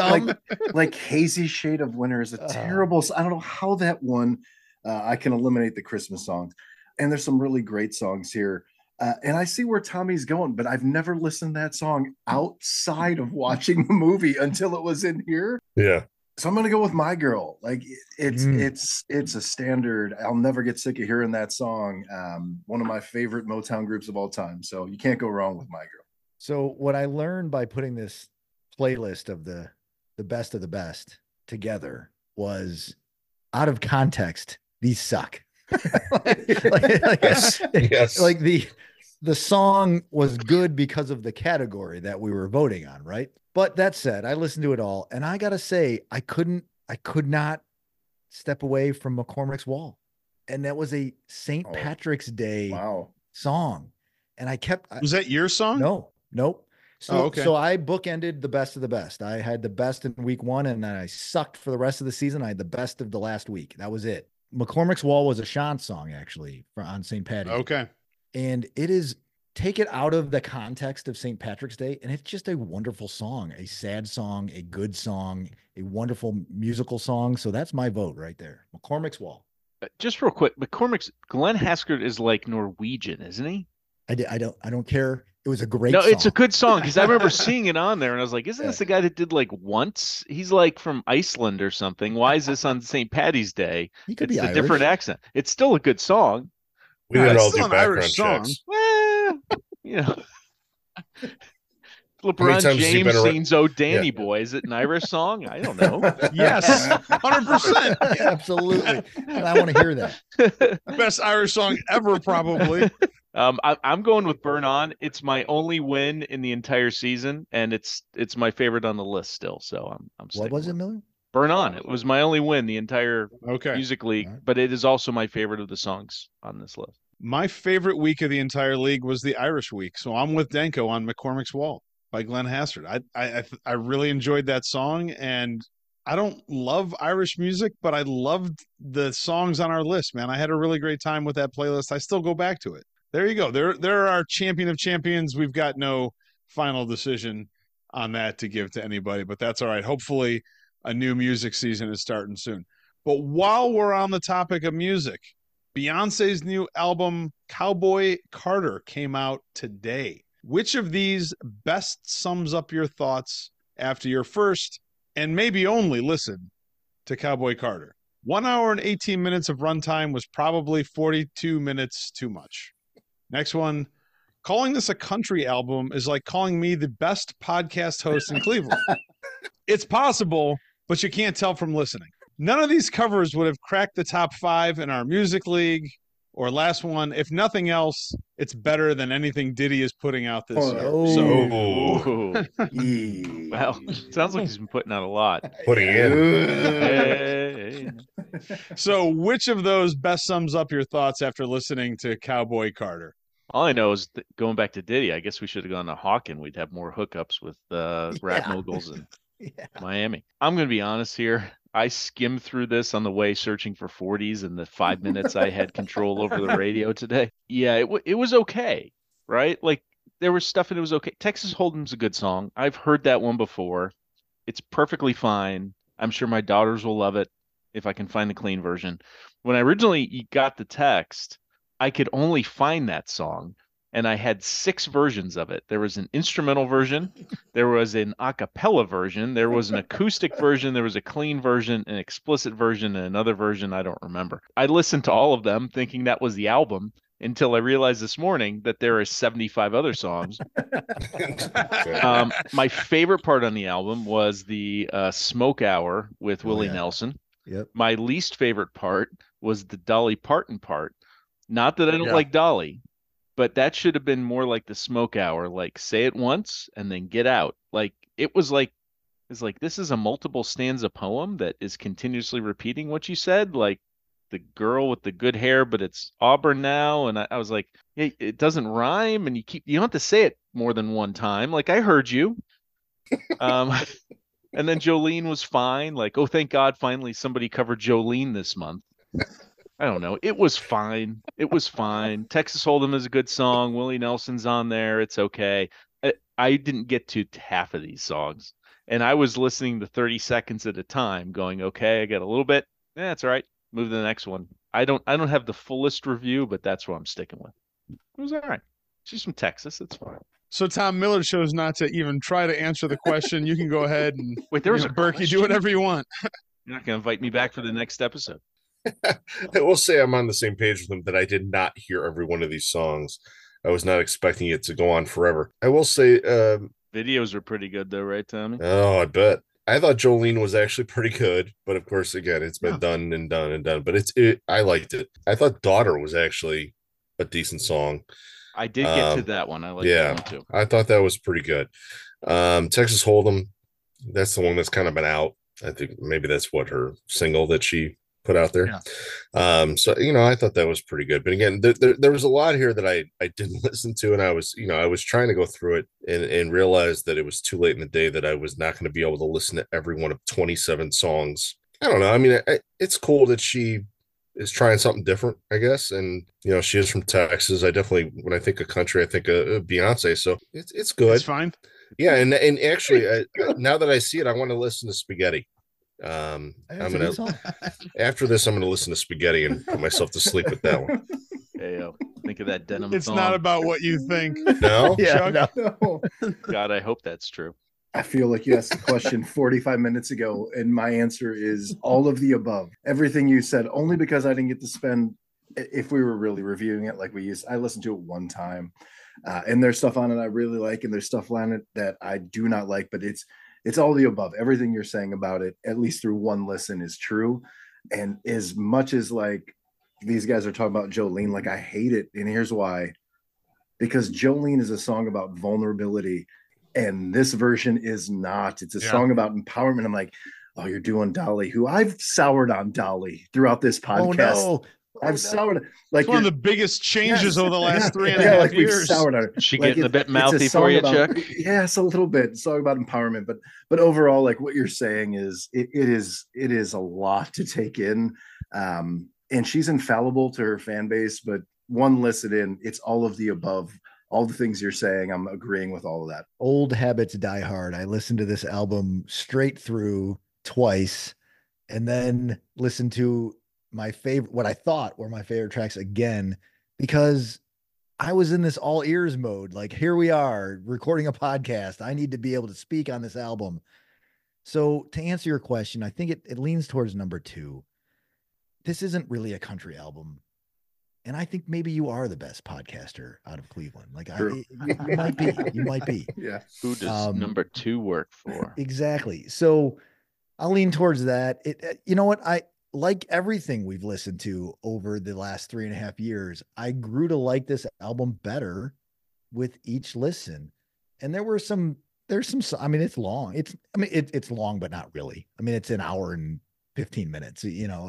Like Hazy Shade of Winter is a terrible. I don't know how that one. I can eliminate the Christmas songs, and there's some really great songs here. And I see where Tommy's going, but I've never listened to that song outside of watching the movie until it was in here. yeah. So I'm gonna go with My Girl. Like it's a standard. I'll never get sick of hearing that song. One of my favorite Motown groups of all time. So you can't go wrong with My Girl. So what I learned by putting this playlist of the best of the best together was, out of context, these suck. Yes. Like the song was good because of the category that we were voting on, right? But that said, I listened to it all, and I gotta say, I could not step away from McCormick's Wall, and that was a St. Patrick's Day Wow. song, and Was that your song? Nope. So, okay. so I bookended the best of the best. I had the best in week one, and then I sucked for the rest of the season. I had the best of the last week. That was it. McCormick's Wall was a Sean song, actually, on St. Patty's. Okay. And it is, take it out of the context of St. Patrick's Day, and it's just a wonderful song, a sad song, a good song, a wonderful musical song. So that's my vote right there. McCormick's Wall. Just real quick, Glenn Haskard is like Norwegian, isn't he? I don't care. It was a great No, song. it's a good song because I remember seeing it on there and I was like, isn't this the guy that did like Once? He's like from Iceland or something. Why is this on St. Patty's Day? He could It's be a Irish. different accent. It's still a good song. We Yeah, didn't it's all still do an Irish background song. checks. Well, you know. many LeBron times has he James been around- sings "Oh Danny Boy." Is it an Irish song? I don't know. Yes. 100%. Absolutely. And I want to hear that. Best Irish song ever, probably. I'm going with Burn On. It's my only win in the entire season, and it's my favorite on the list still. So I'm What sticking was it, with Miller? Burn On. It was my only win the entire Okay. Music League, All right. but it is also my favorite of the songs on this list. My favorite week of the entire league was the Irish week. So I'm with Denko on McCormick's Wall by Glenn Hassard. I really enjoyed that song, and I don't love Irish music, but I loved the songs on our list, man. I had a really great time with that playlist. I still go back to it. There you go. There are our champion of champions. We've got no final decision on that to give to anybody, but that's all right. Hopefully a new music season is starting soon. But while we're on the topic of music, Beyonce's new album, Cowboy Carter, came out today. Which of these best sums up your thoughts after your first and maybe only listen to Cowboy Carter? 1 hour and 18 minutes of runtime was probably 42 minutes too much. Next one. Calling this a country album is like calling me the best podcast host in Cleveland. It's possible, but you can't tell from listening. None of these covers would have cracked the top 5 in our music league or last one. If nothing else, it's better than anything Diddy is putting out this year. So Oh, Ooh. Well, sounds like he's been putting out a lot. putting in. Hey. So which of those best sums up your thoughts after listening to Cowboy Carter? All I know is that going back to Diddy, I guess we should have gone to Hawken. We'd have more hookups with rap Yeah. moguls in Yeah. Miami. I'm going to be honest here. I skimmed through this on the way searching for 40s in the 5 minutes I had control over the radio today. Yeah, it was okay, right? Like there was stuff and it was okay. Texas Hold'em's a good song. I've heard that one before. It's perfectly fine. I'm sure my daughters will love it if I can find the clean version. When I originally got the text, I could only find that song, and I had 6 versions of it. There was an instrumental version, there was an a cappella version, there was an acoustic version, there was a clean version, an explicit version, and another version I don't remember. I listened to all of them thinking that was the album until I realized this morning that there are 75 other songs. My favorite part on the album was the Smoke Hour with Willie Nelson. Yep. My least favorite part was the Dolly Parton part. Not that I don't like Dolly, but that should have been more like the Smoke Hour, like say it once and then get out. Like it's like this is a multiple stanza poem that is continuously repeating what you said, like the girl with the good hair, but it's auburn now. And I was like, hey, it doesn't rhyme, and you don't have to say it more than one time. Like I heard you. And then Jolene was fine. Like, oh, thank God, finally somebody covered Jolene this month. I don't know. It was fine. It was fine. Texas Hold'em is a good song. Willie Nelson's on there. It's okay. I didn't get to half of these songs, and I was listening to 30 seconds at a time, going, okay, I got a little bit. Yeah, that's all right. Move to the next one. I don't have the fullest review, but that's what I'm sticking with. It was all right. She's from Texas. It's fine. So Tom Miller chose not to even try to answer the question. You can go ahead and wait. There was a Berkey. question? Do whatever you want. You're not going to invite me back for the next episode. I will say I'm on the same page with them that I did not hear every one of these songs. I was not expecting it to go on forever. I will say videos are pretty good though, right, Tommy? Oh, I bet. I thought Jolene was actually pretty good, but of course, again, it's been done and done and done. But I liked it. I thought Daughter was actually a decent song. I did get to that one. I like that one too. I thought that was pretty good. Texas Hold'em, that's the one that's kind of been out. I think maybe that's what her single that she put out there. Yeah. So I thought that was pretty good. But again, there was a lot here that I didn't listen to, and I was trying to go through it and realize that it was too late in the day that I was not going to be able to listen to every one of 27 songs. I don't know. I mean, it's cool that she is trying something different, I guess. And she is from Texas. I definitely, when I think of country, I think of Beyonce. So it's good. It's fine. Yeah, and actually, now that I see it, I want to listen to Spaghetti. I'm gonna after this, I'm gonna listen to Spaghetti and put myself to sleep with that one. Hey, think of that denim. It's not about what you think. No, no. God, I hope that's true. I feel like you asked the question 45 minutes ago, and my answer is all of the above. Everything you said, only because I didn't get to spend. If we were really reviewing it like we used, I listened to it one time, and there's stuff on it I really like, and there's stuff on it that I do not like. But it's all the above. Everything you're saying about it, at least through one listen, is true. And as much as like these guys are talking about Jolene, like I hate it, and here's why: because Jolene is a song about vulnerability. And this version is not. It's a song about empowerment. I'm like, oh, you're doing Dolly, who I've soured on Dolly throughout this podcast. Oh, no. I've soured. Like it's one of the biggest changes over the last 3.5 years. Soured on her. She getting a bit mouthy for you, Chuck? Yes, a little bit. It's a song about empowerment, but overall, like what you're saying is it is a lot to take in. And she's infallible to her fan base, but one listen in, it's all of the above. All the things you're saying, I'm agreeing with all of that. Old habits die hard. I listened to this album straight through twice, and then listened to what I thought were my favorite tracks again, because I was in this all ears mode. Like, here we are recording a podcast. I need to be able to speak on this album. So to answer your question, I think it leans towards number 2. This isn't really a country album. And I think maybe you are the best podcaster out of Cleveland. Like you might be. You might be. Yeah. Who does number 2 work for? Exactly. So I'll lean towards that. You know what? I like everything we've listened to over the last 3.5 years. I grew to like this album better with each listen. And there's some, I mean, it's long. It's long, but not really. I mean, it's an hour and 15 minutes,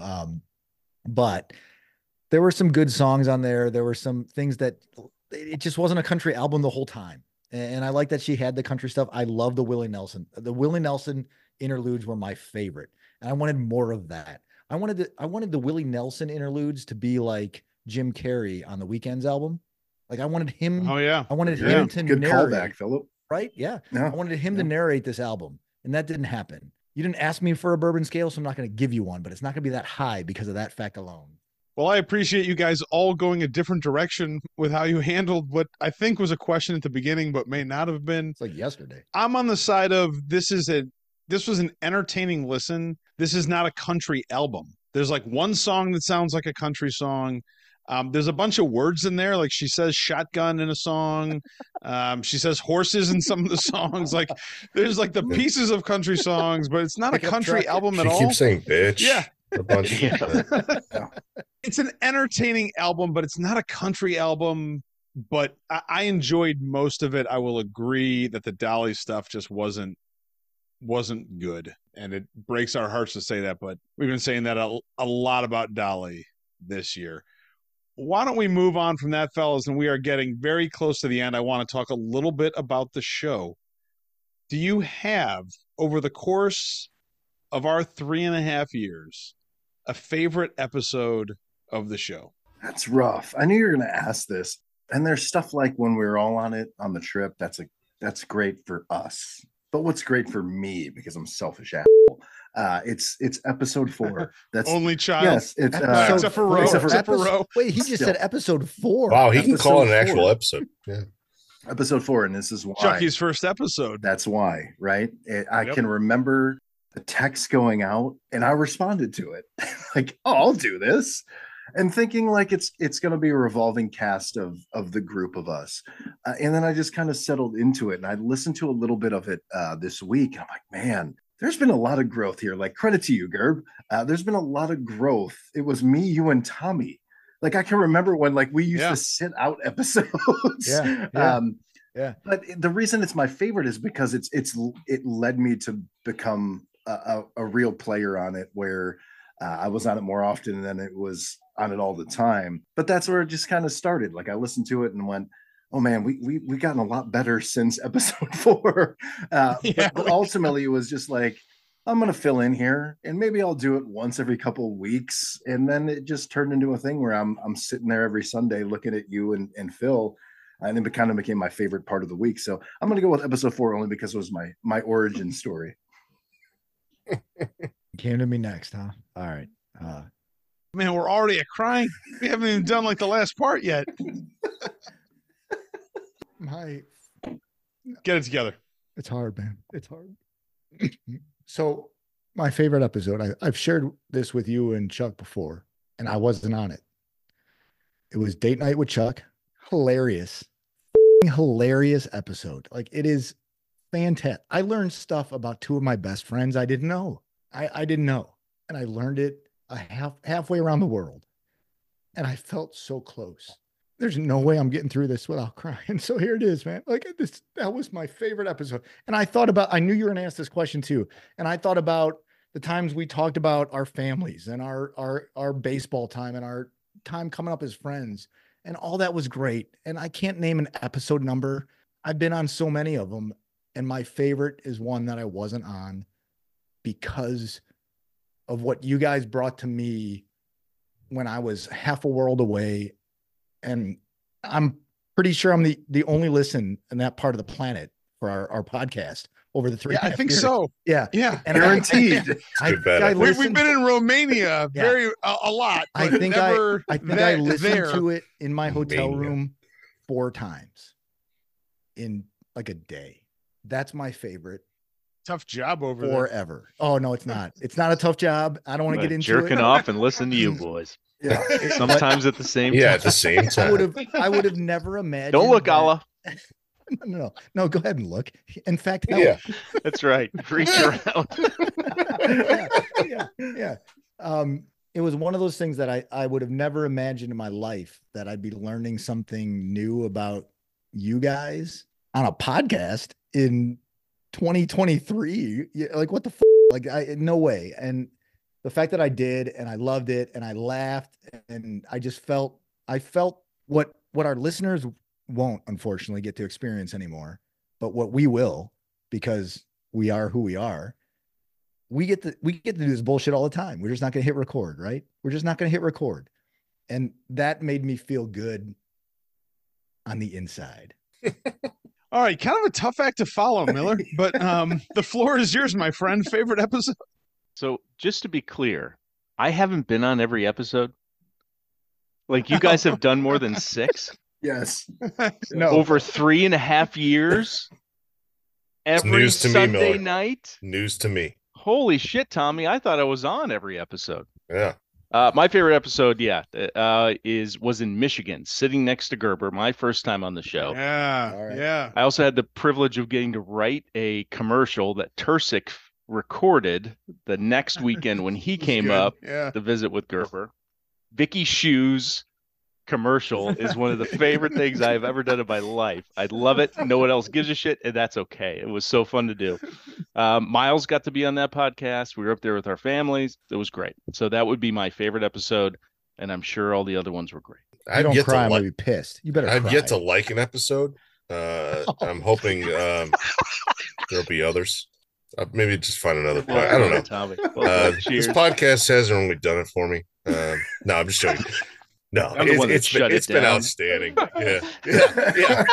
but there were some good songs on there. There were some things that it just wasn't a country album the whole time. And I like that she had the country stuff. I love the Willie Nelson. The Willie Nelson interludes were my favorite. And I wanted more of that. I wanted the Willie Nelson interludes to be like Jim Carrey on the Weeknd's album. Like I wanted him. Oh yeah. I wanted Yeah, him to good narrate. callback, Philip. Right? Yeah. Yeah. I wanted him to narrate this album, and that didn't happen. You didn't ask me for a bourbon scale, so I'm not going to give you one, but it's not going to be that high because of that fact alone. Well, I appreciate you guys all going a different direction with how you handled what I think was a question at the beginning, but may not have been. It's like yesterday. I'm on the side of this was an entertaining listen. This is not a country album. There's like one song that sounds like a country song. There's a bunch of words in there. Like she says shotgun in a song. She says horses in some of the songs. Like there's like the pieces of country songs, but it's not a country album at all. She keeps saying bitch. Yeah. A bunch. It's an entertaining album, but it's not a country album. But I enjoyed most of it. I will agree that the Dolly stuff just wasn't good, and it breaks our hearts to say that. But we've been saying that a lot about Dolly this year. Why don't we move on from that, fellas? And we are getting very close to the end. I want to talk a little bit about the show. Do you have, over the course of our 3.5 years, a favorite episode of the show? That's rough. I knew you were going to ask this. And there's stuff like when we were all on it on the trip. That's great for us. But what's great for me, because I'm selfish asshole, it's episode 4. That's Only child. Yes, it's except for Roe. Wait, he just said episode 4. Wow, he can call it an Episode actual 4. episode. Yeah. Episode 4, and this is why. Chucky's first episode. That's why, right? I Yep. can remember the text going out, and I responded to it like, "Oh, I'll do this," and thinking like it's going to be a revolving cast of the group of us, and then I just kind of settled into it, and I listened to a little bit of it this week. And I'm like, man, there's been a lot of growth here. Like, credit to you, Gerb. There's been a lot of growth. It was me, you, and Tommy. Like I can remember when like we used to sit out episodes. Yeah. But the reason it's my favorite is because it led me to become a real player on it, where I was on it more often than it was on it all the time. But that's where it just kind of started. Like I listened to it and went, oh man, we gotten a lot better since episode 4. But ultimately it was just like, I'm going to fill in here and maybe I'll do it once every couple of weeks. And then it just turned into a thing where I'm sitting there every Sunday looking at you and Phil. And it kind of became my favorite part of the week. So I'm going to go with episode 4 only because it was my origin story. Came to me next, huh? All right. Man, we're already crying. We haven't even done like the last part yet. Get it together. It's hard, man. It's hard. So my favorite episode, I've shared this with you and Chuck before, and I wasn't on it. It was Date Night with Chuck. Hilarious episode. Like it is fantastic. I learned stuff about 2 of my best friends I didn't know. I didn't know. And I learned it halfway around the world. And I felt so close. There's no way I'm getting through this without crying. So here it is, man. Like that was my favorite episode. And I knew you were going to ask this question too. And I thought about the times we talked about our families and our baseball time and our time coming up as friends. And all that was great. And I can't name an episode number. I've been on so many of them. And my favorite is one that I wasn't on because of what you guys brought to me when I was half a world away. And I'm pretty sure I'm the only listen in that part of the planet for our podcast over the 3 Yeah, I think years. so. Yeah. Yeah. And Guaranteed. We've been in Romania a lot. I but think never I listened there. to it in my hotel Romania. room 4 times in like a day. That's my favorite Tough job over there. forever. Oh no, it's not. It's not a tough job. I don't want to get into jerking it. off and listen to you boys. Yeah. Sometimes at the same time. Yeah, at the same I would time. have never imagined. Don't look, that- Allah. No, go ahead and look. In fact, help. Yeah. That's right. Reach around. yeah. It was one of those things that I would have never imagined in my life that I'd be learning something new about you guys on a podcast in 2023. Like what the like no way. And the fact that I did and I loved it and I laughed and I felt what our listeners won't unfortunately get to experience anymore, but what we will, because we are who we are. we get to do this bullshit all the time. We're just not going to hit record, right? We're just not going to hit record. And that made me feel good on the inside. All right, kind of a tough act to follow, Miller, but the floor is yours, my friend. Favorite episode? So just to be clear, I haven't been on every episode. Like you guys have done more than 6 Yes. No. over 3.5 years. Every news to me, Sunday Miller. night. News to me. Holy shit, Tommy! I thought I was on every episode. Yeah. My favorite episode, was in Michigan, sitting next to Gerber. My first time on the show. Yeah, All right. yeah. I also had the privilege of getting to write a commercial that Tursic recorded the next weekend when he came Good. up Yeah. to visit with Gerber. Vicky Shoes commercial is one of the favorite things I've ever done in my life. I love it. No one else gives a shit, and that's okay. It was so fun to do. Miles got to be on that podcast. We were up there with our families. It was great. So that would be my favorite episode, and I'm sure all the other ones were great. I don't cry, I'm going to be pissed. You better I've cry. yet to like an episode. I'm hoping there'll be others. Maybe just find another. I don't know. Tommy. Well, cheers. This podcast hasn't only done it for me. No, I'm just joking. No, I'm the one that shut it it's been down. outstanding. Yeah. Yeah.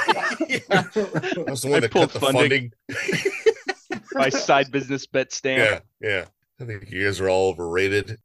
I was the one I that pulled cut the funding. My side business bet stamp. Yeah. I think you guys are all overrated.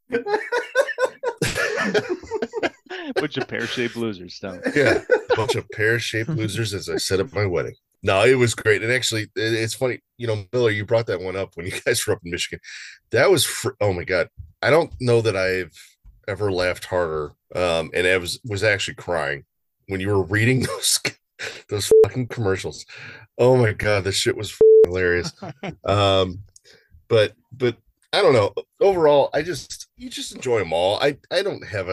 Bunch of pear-shaped losers, Tommy. Yeah. A bunch of pear-shaped losers, as I said at my wedding. No, it was great. And actually, it's funny. You know, Miller, you brought that one up when you guys were up in Michigan. That was, oh my God. I don't know that I've ever laughed harder. And I was actually crying when you were reading those fucking commercials. Oh my God, this shit was hilarious. But I don't know. Overall, you just enjoy them all. I don't have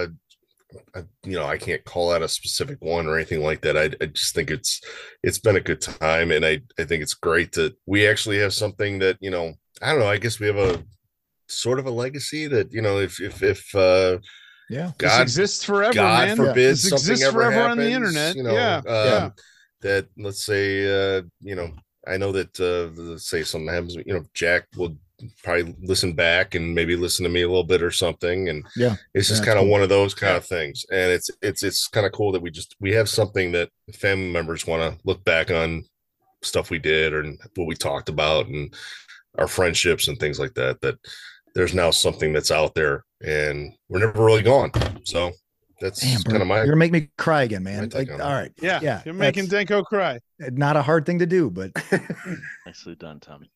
I can't call out a specific one or anything like that. I just think it's been a good time, and I think it's great that we actually have something that, I don't know. I guess we have a sort of a legacy that, if Yeah. This God exists forever, God man. forbid This something exists ever forever happens, on the internet. yeah. Yeah. That, let's say, I know that let's say something happens, Jack will probably listen back and maybe listen to me a little bit or something, and it's just kind of one of those kind of things. And it's kind of cool that we have something that family members want to look back on, stuff we did and what we talked about and our friendships and things like that, that there's now something that's out there and we're never really gone. So that's kind of you're gonna make me cry again, man. Like, all right. Yeah. You're making Denko cry. Not a hard thing to do, but Nicely done, Tommy.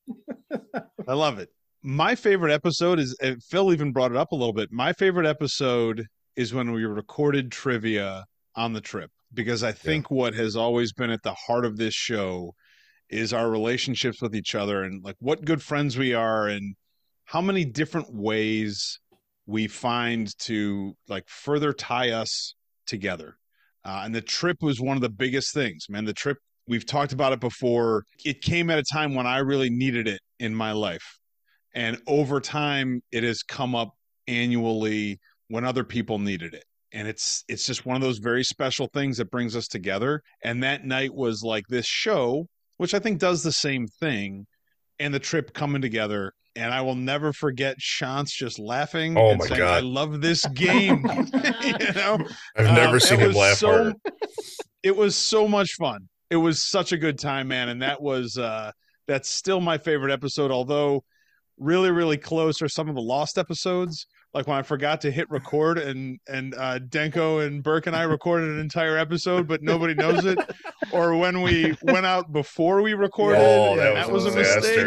I love it. My favorite episode is, Phil even brought it up a little bit. My favorite episode is when we recorded trivia on the trip, because I think what has always been at the heart of this show is our relationships with each other, and like what good friends we are, and how many different ways we find to like further tie us together. And the trip was one of the biggest things, man. The trip, we've talked about it before. It came at a time when I really needed it in my life. And over time, it has come up annually when other people needed it. And it's just one of those very special things that brings us together. And that night was like this show, which I think does the same thing, and the trip coming together. And I will never forget Shantz just laughing and saying, God, I love this game. I've never seen him laugh harder. It was so much fun. It was such a good time, man. And that's still my favorite episode, although really, really close are some of the lost episodes. Like when I forgot to hit record and Denko and Burke and I recorded an entire episode, but nobody knows it. Or when we went out before we recorded, that was a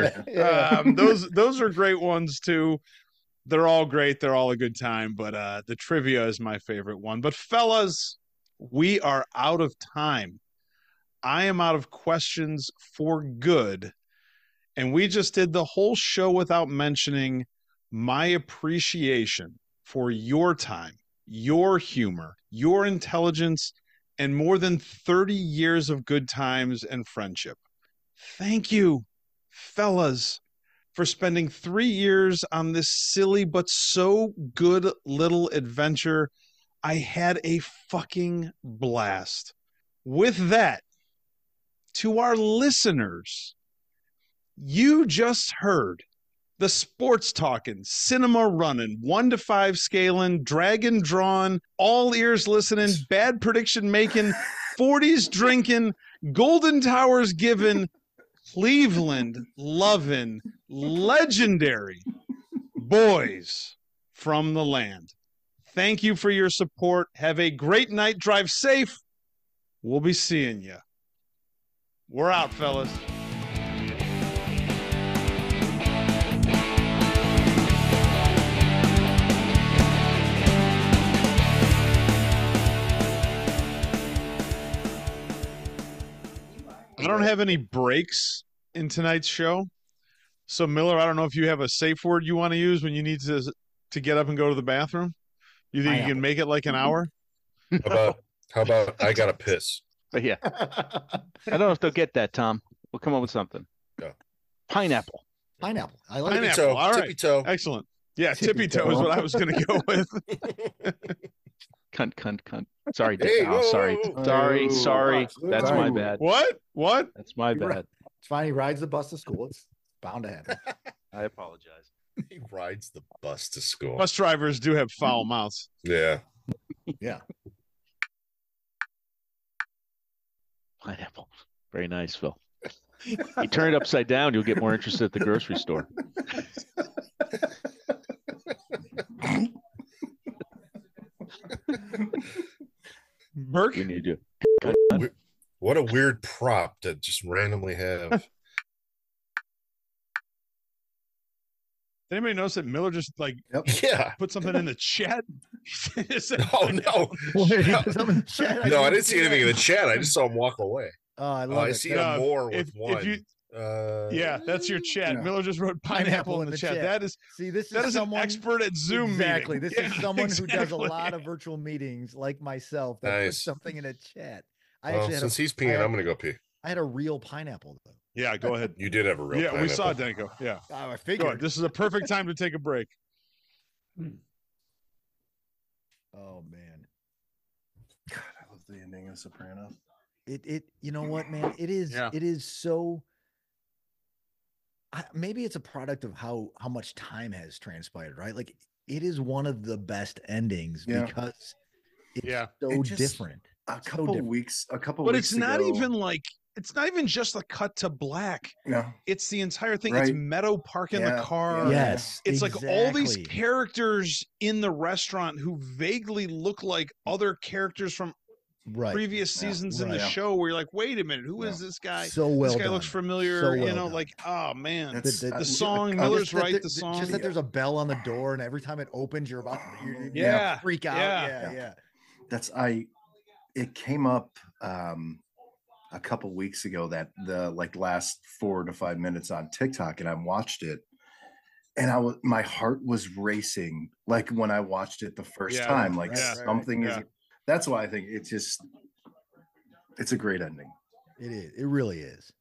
mistake. Those are great ones too. They're all great. They're all a good time, but the trivia is my favorite one. But fellas, we are out of time. I am out of questions for good. And we just did the whole show without mentioning my appreciation for your time, your humor, your intelligence, and more than 30 years of good times and friendship. Thank you, fellas, for spending 3 years on this silly but so good little adventure. I had a fucking blast. With that, to our listeners, you just heard the sports talking, cinema running, 1 to 5 scaling, dragon drawn, all ears listening, bad prediction making, 40s drinking, Golden Towers giving, Cleveland loving, legendary boys from the land. Thank you for your support. Have a great night. Drive safe. We'll be seeing you. We're out, fellas. I don't have any breaks in tonight's show. So, Miller, I don't know if you have a safe word you want to use when you need to get up and go to the bathroom. You think you can make it like an hour? How about I gotta piss? But yeah, I don't know if they'll get that, Tom. We'll come up with something. Go. Pineapple. Pineapple. I like Pineapple. Tippy toe. All right. Tippy toe. Excellent. Yeah, tippy toe is what I was going to go with. Cunt. Sorry. Hey, Oh, sorry. whoa. Sorry. That's my bad. What? That's my bad. It's fine. He rides the bus to school. It's bound to happen. I apologize. He rides the bus to school. Bus drivers do have foul mouths. Yeah. Yeah. Pineapple. Very nice, Phil. You turn it upside down, you'll get more interested at the grocery store. Burke? We need you. What a weird prop to just randomly have. Did anybody notice that Miller just like Yeah. put something in the chat? Oh no. No, I didn't see anything in the chat. I just saw him walk away. Oh, I Oh, love I it. see a more with if one. you- Yeah, that's your chat. Yeah. Miller just wrote pineapple in the chat. That is See, this that is is someone an expert at Zoom. exactly. meeting. This is Yeah, someone who does a exactly. lot of virtual meetings, like myself, that puts Nice. something in a chat. I Well, actually had since a, he's peeing, I'm gonna go pee. I had a real pineapple though. Yeah, go ahead. You did have a real Yeah, we saw pineapple. Danko. Yeah. Oh, I Go figured. ahead. This is a perfect time to take a break. Oh man, God, I love the ending of Sopranos. it. You know what, man? It is. Yeah. It is so. Maybe it's a product of how much time has transpired, right? Like it is one of the best endings Yeah. because it's Yeah. so It just- different. A So couple different. weeks But weeks it's not ago- even like it's not even just the cut to black. Yeah. It's the entire thing. It's Right. Meadow parking Yeah, the car. yeah. Yes, It's like all these exactly. characters in the restaurant who vaguely look like other characters from right. previous Yeah, seasons in the right. show where you're like, wait a minute, who is Yeah. this guy? So well This guy done. looks familiar, So you well know, done. like, oh man. That's- The song, I- Miller's Just that right, there- the song. Just that there's a bell on the door, and every time it opens, you're about to Yeah, freak out. yeah. Yeah. It came up a couple weeks ago that the last 4 to 5 minutes on TikTok, and I watched it, and my heart was racing like when I watched it the first Yeah, time. Like yeah, something yeah. is. That's why I think it's a great ending. It is. It really is.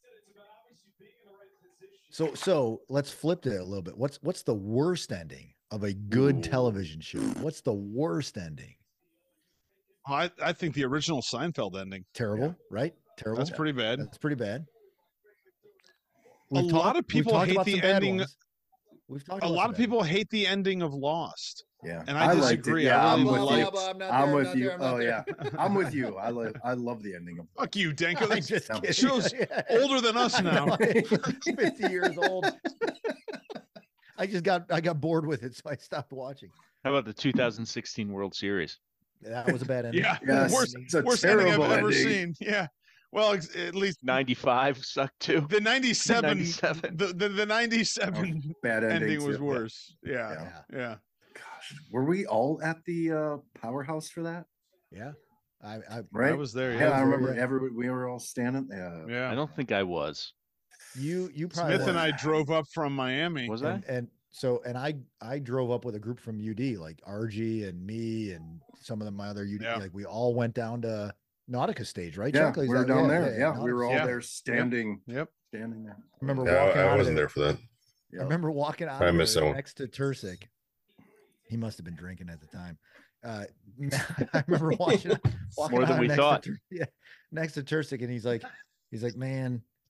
So let's flip it a little bit. What's the worst ending of a good Ooh. television show? What's the worst ending? I think the original Seinfeld ending. Terrible, right? Terrible. That's pretty bad. That's pretty bad. A lot of people hate about the some bad ending. ones. We've talked A about lot some of bad people hate the ending of Lost. Yeah, And I liked it. disagree. Yeah, I I'm really with liked you. it. I'm with you. Oh yeah, I'm with you. I love the ending of. Fuck you, Danko. ones. I'm That's just that kidding. show's older than us now. 50 years old. I got bored with it, so I stopped watching. How about the 2016 World Series? That was a bad ending. Yeah, Yes, worst, it's a worst ending I've terrible ever ending. seen. Yeah, well, at least 95 sucked too. the '97, 97. the '97 Bad ending was too. worse. Yeah, Yeah. yeah. Gosh, were we all at the powerhouse for that? Yeah. I Right. I was there. Yeah, Yeah, I remember. yeah. We were all standing. Yeah. yeah. I don't think I was. you probably Smith and were. I drove up from Miami. Was I? and I drove up with a group from UD, like RG and me and some of my other UD. Yeah. Like we all went down to Nautica stage, right? Yeah, Chuck? Is we were that- down there. Yeah, Nautica we were all Yeah. there standing Yep. standing there. I remember Yeah, walking I out wasn't of there for that. I Yeah. remember walking out I of missed that there one. next to Tursic. He must have been drinking at the time. I remember walking More than out we next thought. next to Tursic, and he's like, man,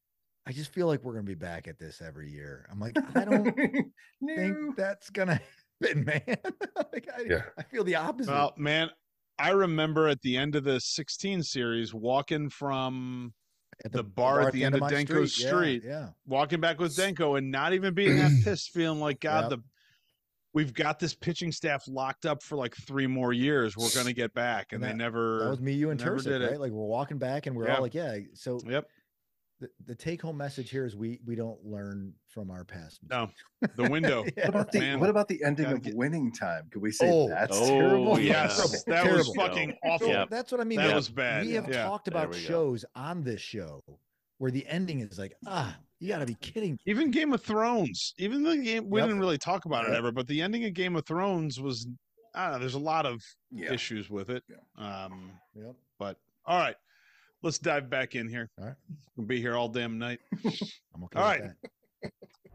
I just feel like we're going to be back at this every year. I'm like, I don't think that's going to happen, man. I feel the opposite. Well, man, I remember at the end of the 16 series walking from At the bar at the end of my Denko Street, yeah. walking back with Denko and not even being that pissed, feeling like, God, Yep. we've got this pitching staff locked up for like 3 more years. We're going to get back. And they never. That was me, you, and never Tursic, did it. right? Like we're walking back and we're all like, yeah. So Yep. The take home message here is we don't learn from our past mistakes. No, the window. What about the ending of Winning Time? Could we say that's terrible? Yes, that was fucking awful. So that's what I mean. That was bad. We have talked about shows on this show where the ending is like, you got to be kidding. Even Game of Thrones, even the game, we didn't really talk about it ever, but the ending of Game of Thrones was, I don't know, there's a lot of issues with it. But all right. Let's dive back in here. All right. We'll be here all damn night. I'm okay. All right. That.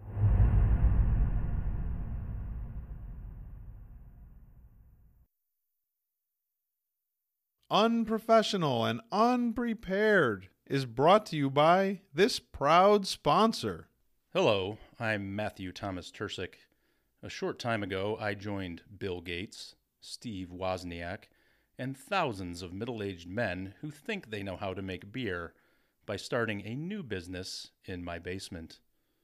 Unprofessional and Unprepared is brought to you by this proud sponsor. Hello, I'm Matthew Thomas Tursic. A short time ago, I joined Bill Gates, Steve Wozniak, and thousands of middle-aged men who think they know how to make beer by starting a new business in my basement.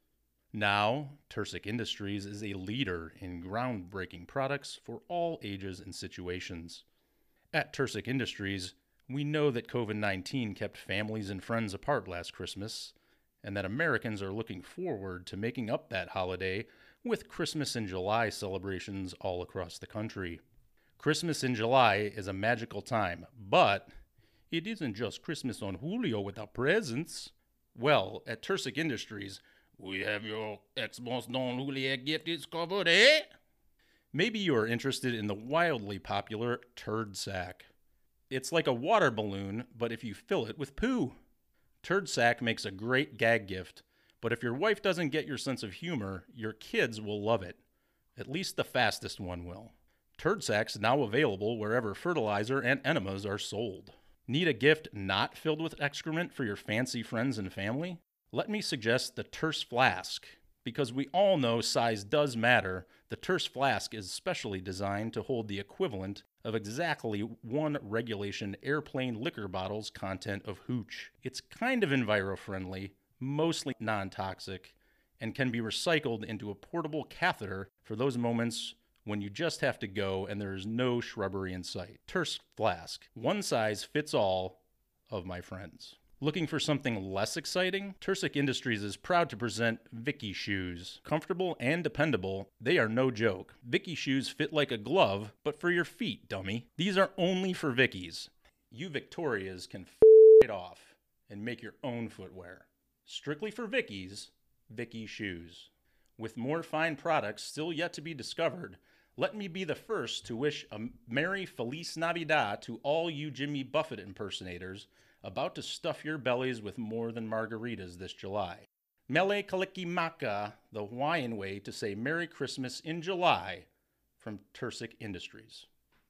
Now, Tursic Industries is a leader in groundbreaking products for all ages and situations. At Tursic Industries, we know that COVID-19 kept families and friends apart last Christmas, and that Americans are looking forward to making up that holiday with Christmas in July celebrations all across the country. Christmas in July is a magical time, but it isn't just Christmas on Julio without presents. Well, at Tursic Industries, we have your Xbox Don Julio gift discovered, eh? Maybe you are interested in the wildly popular Turd Sack. It's like a water balloon, but if you fill it with poo. Turd Sack makes a great gag gift, but if your wife doesn't get your sense of humor, your kids will love it. At least the fastest one will. Turd Sack's now available wherever fertilizer and enemas are sold. Need a gift not filled with excrement for your fancy friends and family? Let me suggest the Terse Flask. Because we all know size does matter, the Terse Flask is specially designed to hold the equivalent of exactly 1 regulation airplane liquor bottle's content of hooch. It's kind of enviro-friendly, mostly non-toxic, and can be recycled into a portable catheter for those moments when you just have to go and there is no shrubbery in sight. Terse Flask. One size fits all of my friends. Looking for something less exciting? Tursic Industries is proud to present Vicky Shoes. Comfortable and dependable, they are no joke. Vicky Shoes fit like a glove, but for your feet, dummy. These are only for Vickies. You Victorias can it off and make your own footwear. Strictly for Vickies, Vicky Shoes. With more fine products still yet to be discovered, let me be the first to wish a Merry Feliz Navidad to all you Jimmy Buffett impersonators about to stuff your bellies with more than margaritas this July. Mele Kalikimaka, the Hawaiian way to say Merry Christmas in July, from Tursic Industries.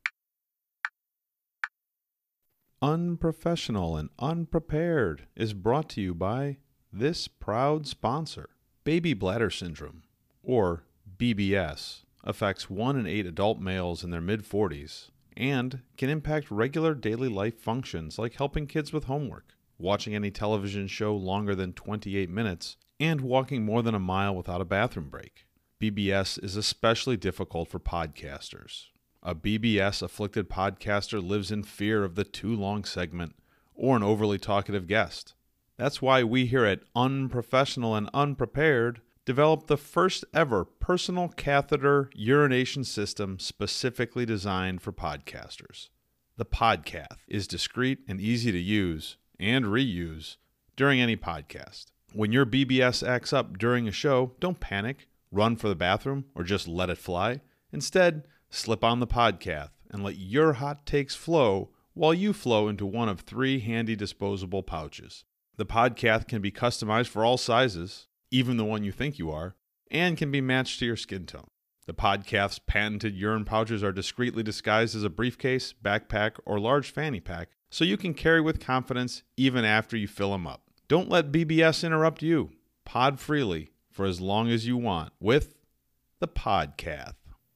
Unprofessional and Unprepared is brought to you by this proud sponsor. Baby bladder syndrome, or BBS, affects 1 in 8 adult males in their mid-40s and can impact regular daily life functions like helping kids with homework, watching any television show longer than 28 minutes, and walking more than a mile without a bathroom break. BBS is especially difficult for podcasters. A BBS-afflicted podcaster lives in fear of the too long segment or an overly talkative guest. That's why we here at Unprofessional and Unprepared developed the first ever personal catheter urination system specifically designed for podcasters. The Podcath is discreet and easy to use and reuse during any podcast. When your BBS acts up during a show, don't panic, run for the bathroom, or just let it fly. Instead, slip on the Podcath and let your hot takes flow while you flow into one of 3 handy disposable pouches. The Podcath can be customized for all sizes, even the one you think you are, and can be matched to your skin tone. The Podcath's patented urine pouches are discreetly disguised as a briefcase, backpack, or large fanny pack, so you can carry with confidence even after you fill them up. Don't let BBS interrupt you. Pod freely for as long as you want with the Podcath.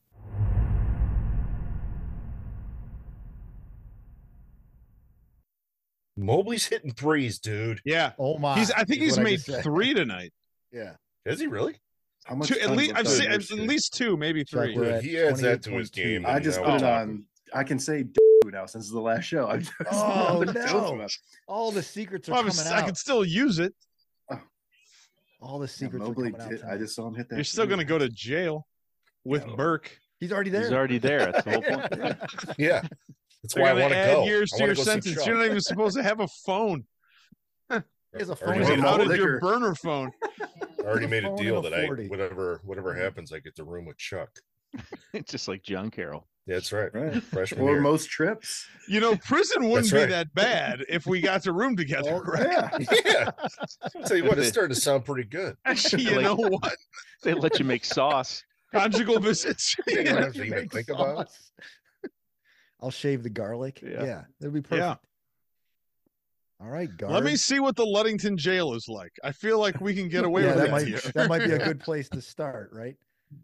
Mobley's hitting threes, dude. Yeah. Oh my! I think he's made 3 tonight. Yeah. Is he really? How much? Two, at time least left I've on seen your at shit? least 2, maybe Chuck, 3. we're Dude, at he adds that to his 28.2. game. I just and put now it we're on. I can say now since the last show. Oh no! All the secrets are Well, coming I out. could still use it. All the secrets are Mobley coming out. did, I tonight. just saw him hit that. You're still going to go to jail with Yeah. Burke. He's already there. He's already there. That's the whole point. Yeah. That's They're why I going want to to add go. years I to wanna your go see sentence. Chuck. You're not even supposed to have a phone. He has a Or phone. is They it in outed his- your liquor. burner phone. I already made a phone deal and a that 40. whatever happens, I get the room with Chuck. It's just like John Carroll. Yeah, that's right. Right. Freshman Or year. most trips. You know, prison wouldn't That's be right. that bad if we got to room together, Oh, right? yeah. Yeah. I'll tell you what, it's starting to sound pretty good. Actually, you Like- know what? They let you make sauce. Conjugal visits. You don't have to You even make think about it. sauce. I'll shave the garlic. Yeah. Yeah, that'd be perfect. Yeah. All right, guard. Let me see what the Ludington jail is like. I feel like we can get away Yeah, with that that might here. that might be a good place to start, right?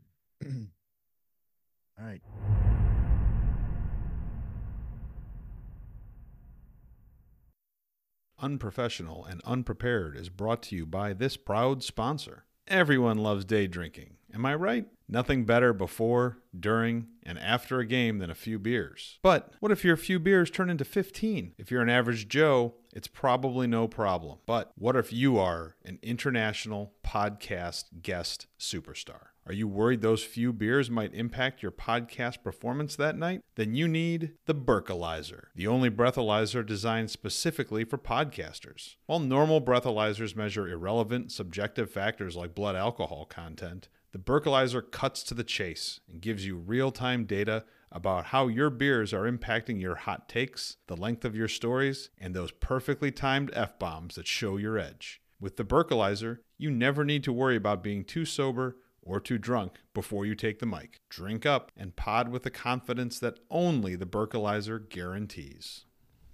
All right. Unprofessional and Unprepared is brought to you by this proud sponsor. Everyone loves day drinking. Am I right? Nothing better before, during, and after a game than a few beers. But what if your few beers turn into 15? If you're an average Joe, it's probably no problem. But what if you are an international podcast guest superstar? Are you worried those few beers might impact your podcast performance that night? Then you need the Berkelizer, the only breathalyzer designed specifically for podcasters. While normal breathalyzers measure irrelevant, subjective factors like blood alcohol content, the Berkelizer cuts to the chase and gives you real-time data about how your beers are impacting your hot takes, the length of your stories, and those perfectly timed F-bombs that show your edge. With the Berkelizer, you never need to worry about being too sober or too drunk before you take the mic. Drink up and pod with the confidence that only the Berkelizer guarantees.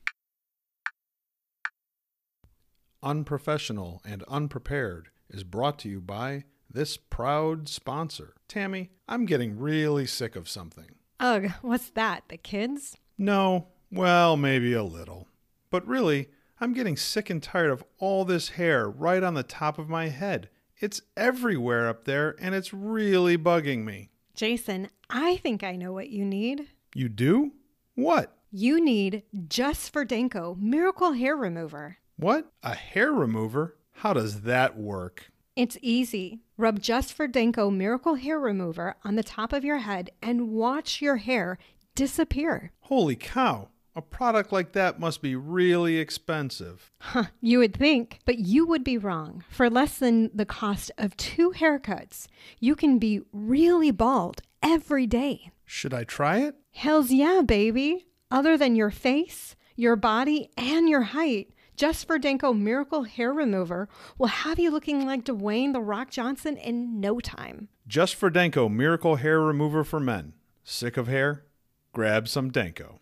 Unprofessional and Unprepared is brought to you by this proud sponsor. Tammy, I'm getting really sick of something. Ugh, what's that? The kids? No, well, maybe a little. But really, I'm getting sick and tired of all this hair right on the top of my head. It's everywhere up there, and it's really bugging me. Jason, I think I know what you need. You do? What? You need Just for Danko Miracle Hair Remover. What? A hair remover? How does that work? It's easy. Rub Just for Danko Miracle Hair Remover on the top of your head and watch your hair disappear. Holy cow. A product like that must be really expensive. Huh, you would think, but you would be wrong. For less than the cost of 2 haircuts, you can be really bald every day. Should I try it? Hells yeah, baby. Other than your face, your body, and your height, Just for Danko Miracle Hair Remover will have you looking like Dwayne The Rock Johnson in no time. Just for Danko Miracle Hair Remover for Men. Sick of hair? Grab some Danko.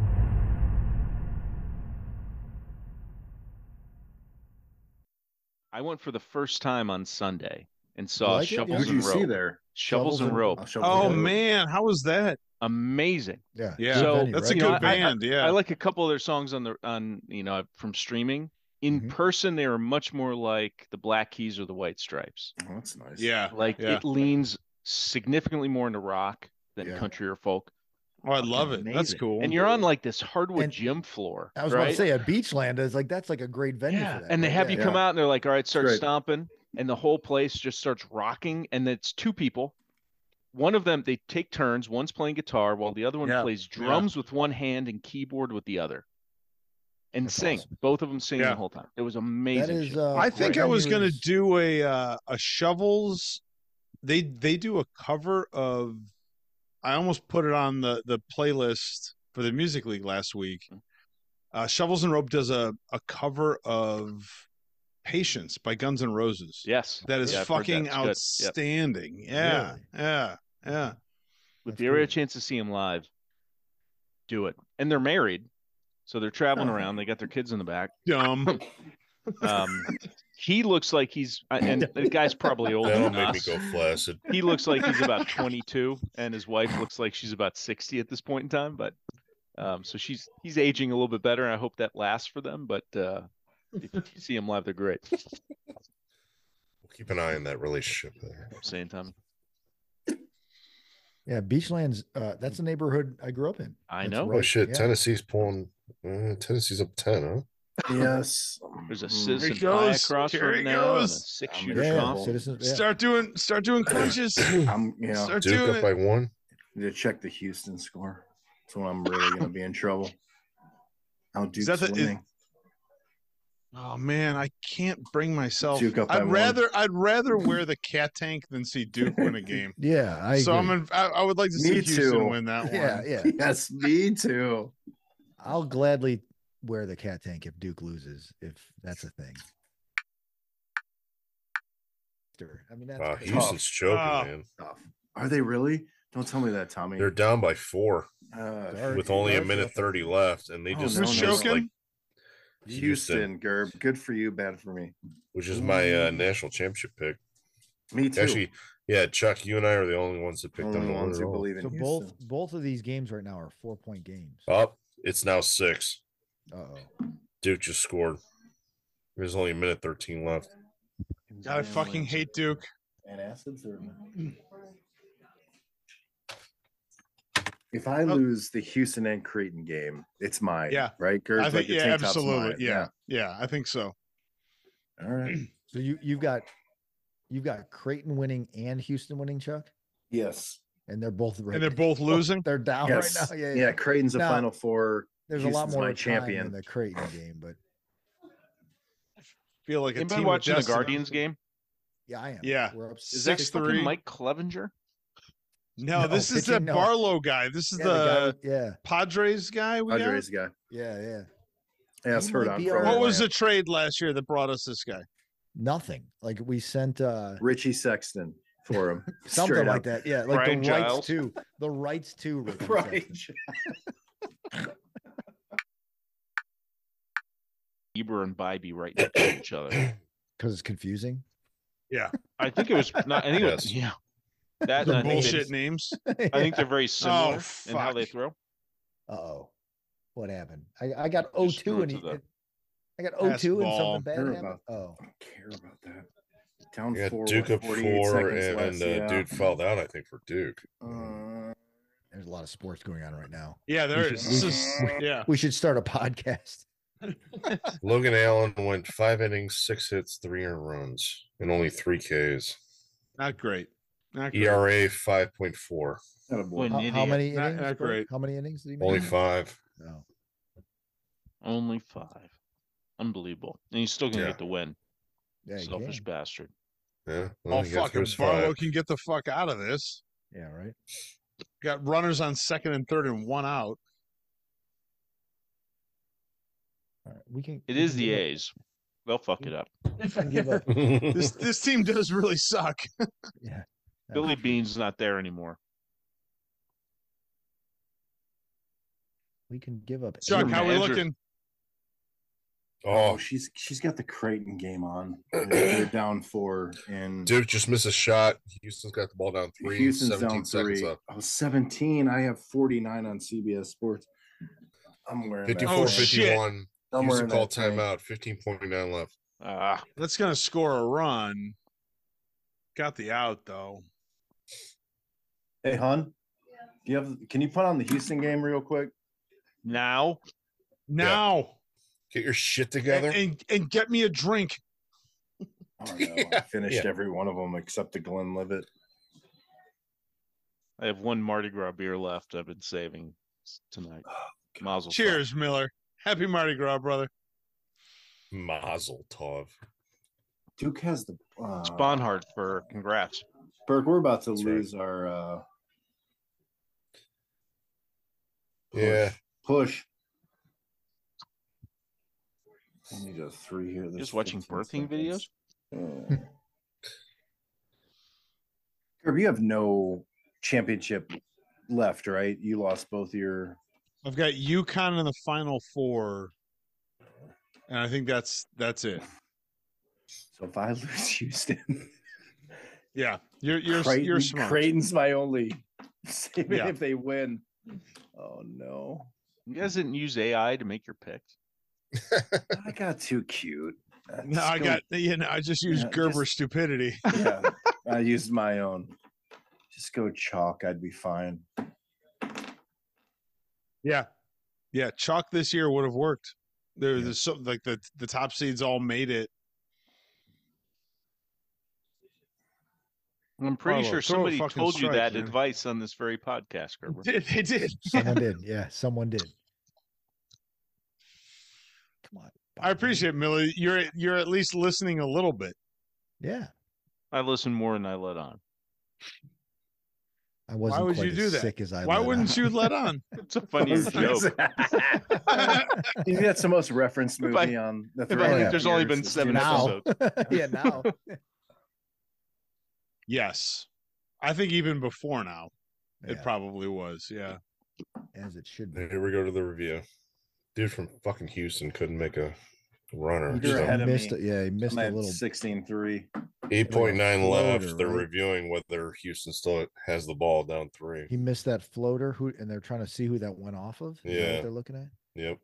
I went for the first time on Sunday and saw like it? Shovels Who'd and you Rope. see there? Shovels and Rope. Oh, man. How was that? Amazing. Yeah. Yeah, Good So, venue, that's right? a You know, good band. Yeah. I like a couple of their songs from streaming. In Mhm. person, they are much more like the Black Keys or the White Stripes. Oh, that's nice. Yeah. Like Yeah. it leans significantly more into rock than Yeah. country or folk. Oh, I love it. That's Amazing. cool. And you're on like this hardwood And- gym floor. I was right? about to say at Beachland is like that's like a great venue Yeah, for that. and they right? have Yeah. you come out and they're like, all right, start great. stomping. And the whole place just starts rocking. And it's 2 people. One of them, they take turns. One's playing guitar while the other one Yeah, plays yeah. drums with one hand and keyboard with the other. And That's sing. awesome. Both of them singing Yeah. the whole time. It was amazing. That is. shit. I think that I was venue gonna is- do a Shovels. They do a cover of. I almost put it on the playlist for the Music League last week. Shovels and Rope does a cover of Patience by Guns N' Roses. Yes. That is Yeah, I've heard fucking that. It's good. Yep. outstanding. Yeah, Really? yeah. If That's you ever had a cool. chance to see them live, do it. And they're married. So they're traveling around. They got their kids in the back. Dumb. He looks like he's, and the guy's probably older That'll than make me us. go flaccid. He looks like he's about 22, and his wife looks like she's about 60 at this point in time. But so he's aging a little bit better, and I hope that lasts for them. But if you see them live, they're great. We'll keep an eye on that relationship there. Saying, Tommy. Yeah, Beachlands. That's a neighborhood I grew up in. I That's know. Oh shit! yeah. Tennessee's pulling. Tennessee's up 10, huh? Yes. There's a Here citizen he pie goes. across Here from he it now, and a goes. 6-shooter Yeah, comp. Citizens. Yeah. Start doing crunches. I'm Start Duke doing up it. by 1. need to check the Houston score. That's when I'm really going to be in trouble. How Duke's that winning. Oh man, I can't bring myself. Duke up by one. I'd rather wear the cat tank than see Duke win a game. Yeah, I So agree. I would like to see Me Houston too. win that Yeah, one. yeah. Yes, me too. I'll gladly wear the cat tank if Duke loses, if that's a thing. I mean, that's crazy. Houston's choking, Oh. man. Tough. Are they really? Don't tell me that, Tommy. They're down by 4 Sorry. with only a Sorry. minute 30 left, and they Oh, just no, Who's no. missed, choking? Houston, Gerb. Good for you, bad for me. which is my national championship pick. Me too. Actually, yeah, Chuck, you and I are the only ones that picked only them. ones who believe in So Houston. both of these games right now are 4-point games. Up, it's now 6. Uh-oh. Duke just scored. There's only a minute 13 left. God, I fucking hate Duke. Antacids or if I lose the Houston and Creighton game, it's mine. Yeah. Right, Gerb? I think the yeah, tank top's absolutely. mine. Yeah, I think so. All right. So you've got Creighton winning and Houston winning, Chuck, Yes. and they're both right. And they're both losing. They're down Yes. right now. Yeah, Yeah. Creighton's a Now, Final Four. There's a lot Houston's more my time champion. in the Creighton game, but Feel like a Anybody team watching of the destiny. Guardians game? yeah, I am. Yeah. We're up Is that 6-3. fucking Mike Clevenger? No, No, this is the pitching, no. Barlow guy. This is yeah, the guy with- yeah, Padres guy. We Padres guy. yeah. Yeah, it's He heard might on. be from our- got. What was the Atlanta. trade last year that brought us this guy? Nothing. Like we sent Richie Sexton for him. something Straight like up. that. Yeah, like Brian the rights Giles. to the rights to Richie Right. Sexton. Bieber and Bybee right next to each other. Because it's confusing. I think it was not. I think it was, Yes. yeah. That The and I think bullshit they- names. I think they're very similar in how fuck. they throw. Uh-oh. What happened? I got Just 0-2 threw it and to the- I got Pass 0-2 and ball. something bad Heard happened. about- Oh. I don't care about that. Down Yeah, 4. Duke with up 48 4, seconds and left, yeah. dude fell down, I think, for Duke. There's a lot of sports going on right now. Yeah, there We is. should- This we is yeah. We should start a podcast. Logan Allen went 5 innings, 6 hits, 3 earned runs, and only 3 Ks. Not great. Not great. ERA 5.4. What an How idiot. many Not- innings? not Bert? great. How many innings did he make? Only 5. No. Only 5. Unbelievable. And he's still gonna Yeah. get the win. Yeah, you Selfish can. bastard. Yeah. Oh he got fucking through his Barlow 5. can get the fuck out of this. Yeah, right. Got runners on second and third and 1 out. All right. We can. It we is can the give A's. They'll fuck it up. can give up. This team does really suck. Yeah. Billy Bean's not there anymore. We can give up. Chuck, Your how we manager- looking? Oh, Oh, she's got the Creighton game on. They're down 4, and Duke just missed a shot. Houston's got the ball down 3. Houston's 17 down seconds 3. left. Oh, 17. I have 49 on CBS Sports. I'm wearing 54 Oh, shit. 51. I'm Houston wearing called that tank. timeout. 15.9 left. That's gonna score a run. Got the out though. Hey, hon, can you put on the Houston game real quick? Now, Now Get your shit together. and get me a drink. I don't know. I Yeah, finished yeah. every one of them except the Glenlivet. I have one Mardi Gras beer left. I've been saving tonight. Mazel tov. Cheers, Miller. Happy Mardi Gras, brother. Mazel tov. Duke has the It's Bonhart for congrats. Burke, we're about to That's right. lose our Yeah. push. I need a 3 here. There's Just watching 15 birthing videos? seconds. Kirby, you have no championship left, right? You lost both your. I've got UConn in the Final Four. And I think that's it. So if I lose Houston, Yeah, you're smart. Creighton's my only saving Yeah. if they win. Oh no, You guys didn't use AI to make your picks. I got too cute. No, I just used Yeah, Gerber's stupidity. Yeah, I used my own. Just go chalk. I'd be fine. Yeah. Chalk this year would have worked. There's so like the top seeds all made it. I'm pretty Carlo, sure throw a somebody fucking told you strike, that man. advice on this very podcast, Gerber. They did. Someone did. Yeah, someone did. Come on. I appreciate it, Millie. You're at least listening a little bit. Yeah. I listen more than I let on. I wasn't would quite you do as that? sick as I Why let wouldn't on. you let on? It's a funnier joke. You think that's the most referenced movie on the If I Three think Yeah. there's only been 7 now? episodes. Yeah, now. Yes. I think even before now, it Yeah, probably was. Yeah. as it should be. Here we go to the review. Dude from fucking Houston couldn't make a runner. You're So ahead of missed me. it. Yeah, he missed I'm a at little. 16-3. 8.9 floater, left. They're right? reviewing whether Houston still has the ball down 3. He missed that floater. And they're trying to see who that went off of. Is that Yeah. what they're looking at? Yep.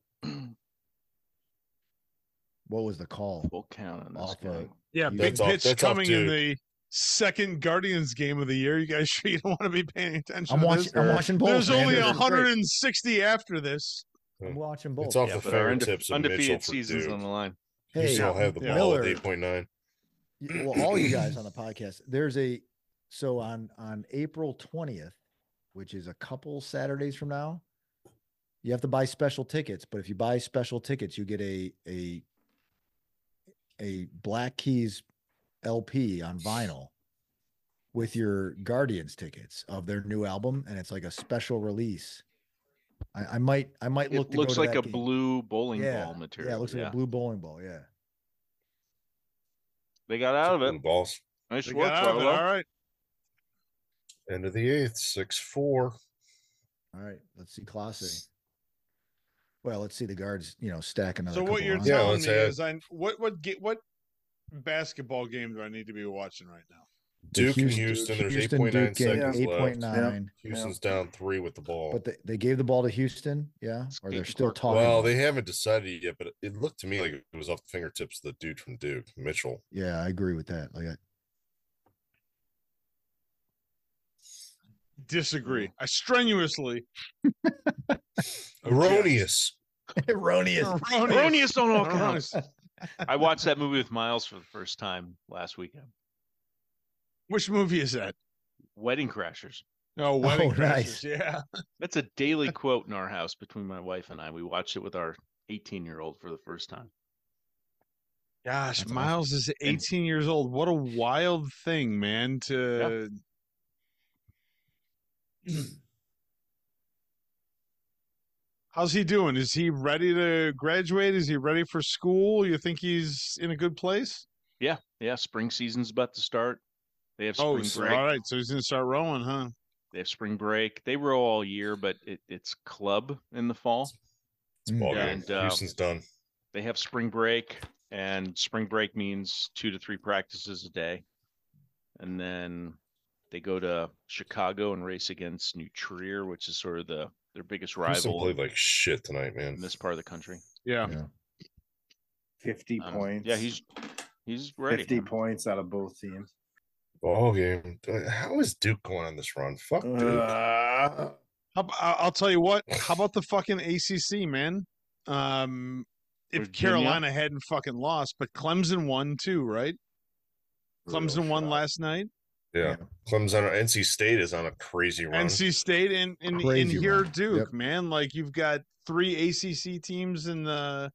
What was the call? Full count on this Off guy. of Yeah. You- Big That's off- pitch that's off coming in Duke. the second Guardians game of the year. You guys sure you don't want to be paying attention I'm to watching. this? I'm watching both. There's man. only This is great. 160 after this. I'm watching both. It's off Yeah, the but our fingertips of Mitchell undefeated for seasons Duke. on the line. You Hey, still have the ball Miller. at 8.9. Well, all you guys on the podcast, so on April 20th, which is a couple Saturdays from now, you have to buy special tickets. But if you buy special tickets, you get a Black Keys LP on vinyl with your Guardians tickets of their new album, and it's like a special release. I might look. It to looks go to like that a game. blue bowling ball material. Yeah, it looks like a blue bowling ball. Yeah. They got out of Blue it. balls. Nice They work, got out of it. Carlo. All right. End of the 8th, 6-4. All right, let's see Classe. Well, let's see the guards, stack another. So what couple you're on. Yeah, telling let's me add- is what basketball game do I need to be watching right now? Duke and Houston, there's 8.9 Duke game, seconds left. 8.9. Houston's down 3 with the ball. But they gave the ball to Houston, yeah, or they're still Skating talking. Well, about they it. haven't decided yet, but it looked to me like it was off the fingertips of the dude from Duke, Mitchell. Yeah, I agree with that. Like, Disagree. I strenuously Erroneous. erroneous. Erroneous on all Erroneous. counts. I watched that movie with Miles for the first time last weekend. Which movie is that? Wedding Crashers. Oh, Wedding Oh, Crashers. nice. Yeah. That's a daily quote in our house between my wife and I. We watched it with our 18-year-old for the first time. Gosh, That's Miles is 18 years old. What a wild thing, man. How's he doing? Is he ready to graduate? Is he ready for school? You think he's in a good place? Yeah. Spring season's about to start. They have Oh, spring so, break. all right. So he's going to start rowing, huh? They have spring break. They row all year, but it's club in the fall. It's ball Yeah, game. and, Houston's done. They have spring break, and spring break means 2 to 3 practices a day. And then they go to Chicago and race against New Trier, which is sort of their biggest Houston rival played like shit tonight, man. in this part of the country. Yeah. Yeah. 50 points. Yeah, he's ready. 50 points out of both teams. Ball game. How is Duke going on this run? Fuck Duke. I'll tell you what. How about the fucking ACC, man? If Virginia? Carolina hadn't fucking lost, but Clemson won too, right? Clemson won last night. Yeah. Clemson, NC State is on a crazy run. NC State and Crazy here run. Duke, Yep. man. Like you've got 3 ACC teams in the.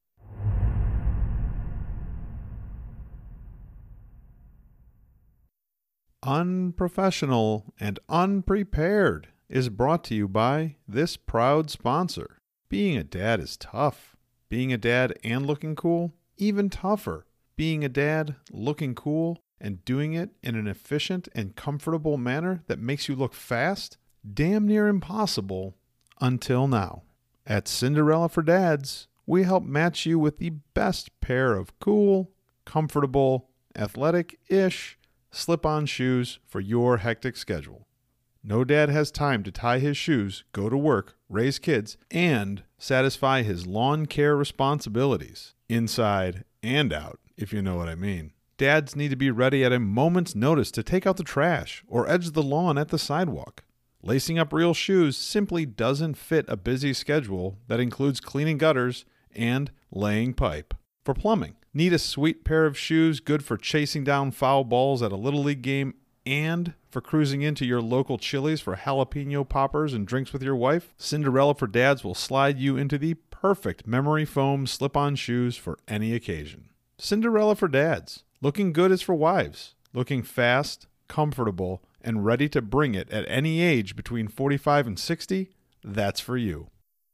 Unprofessional and Unprepared is brought to you by this proud sponsor. Being a dad is tough. Being a dad and looking cool, even tougher. Being a dad, looking cool, and doing it in an efficient and comfortable manner that makes you look fast, damn near impossible until now. At Cinderella for Dads, we help match you with the best pair of cool, comfortable, athletic-ish slip-on shoes for your hectic schedule. No dad has time to tie his shoes, go to work, raise kids, and satisfy his lawn care responsibilities, inside and out, if you know what I mean. Dads need to be ready at a moment's notice to take out the trash or edge the lawn at the sidewalk. Lacing up real shoes simply doesn't fit a busy schedule that includes cleaning gutters and laying pipe. For plumbing, need a sweet pair of shoes good for chasing down foul balls at a Little League game and for cruising into your local Chili's for jalapeno poppers and drinks with your wife? Cinderella for Dads will slide you into the perfect memory foam slip-on shoes for any occasion. Cinderella for Dads. Looking good is for wives. Looking fast, comfortable, and ready to bring it at any age between 45 and 60, that's for you.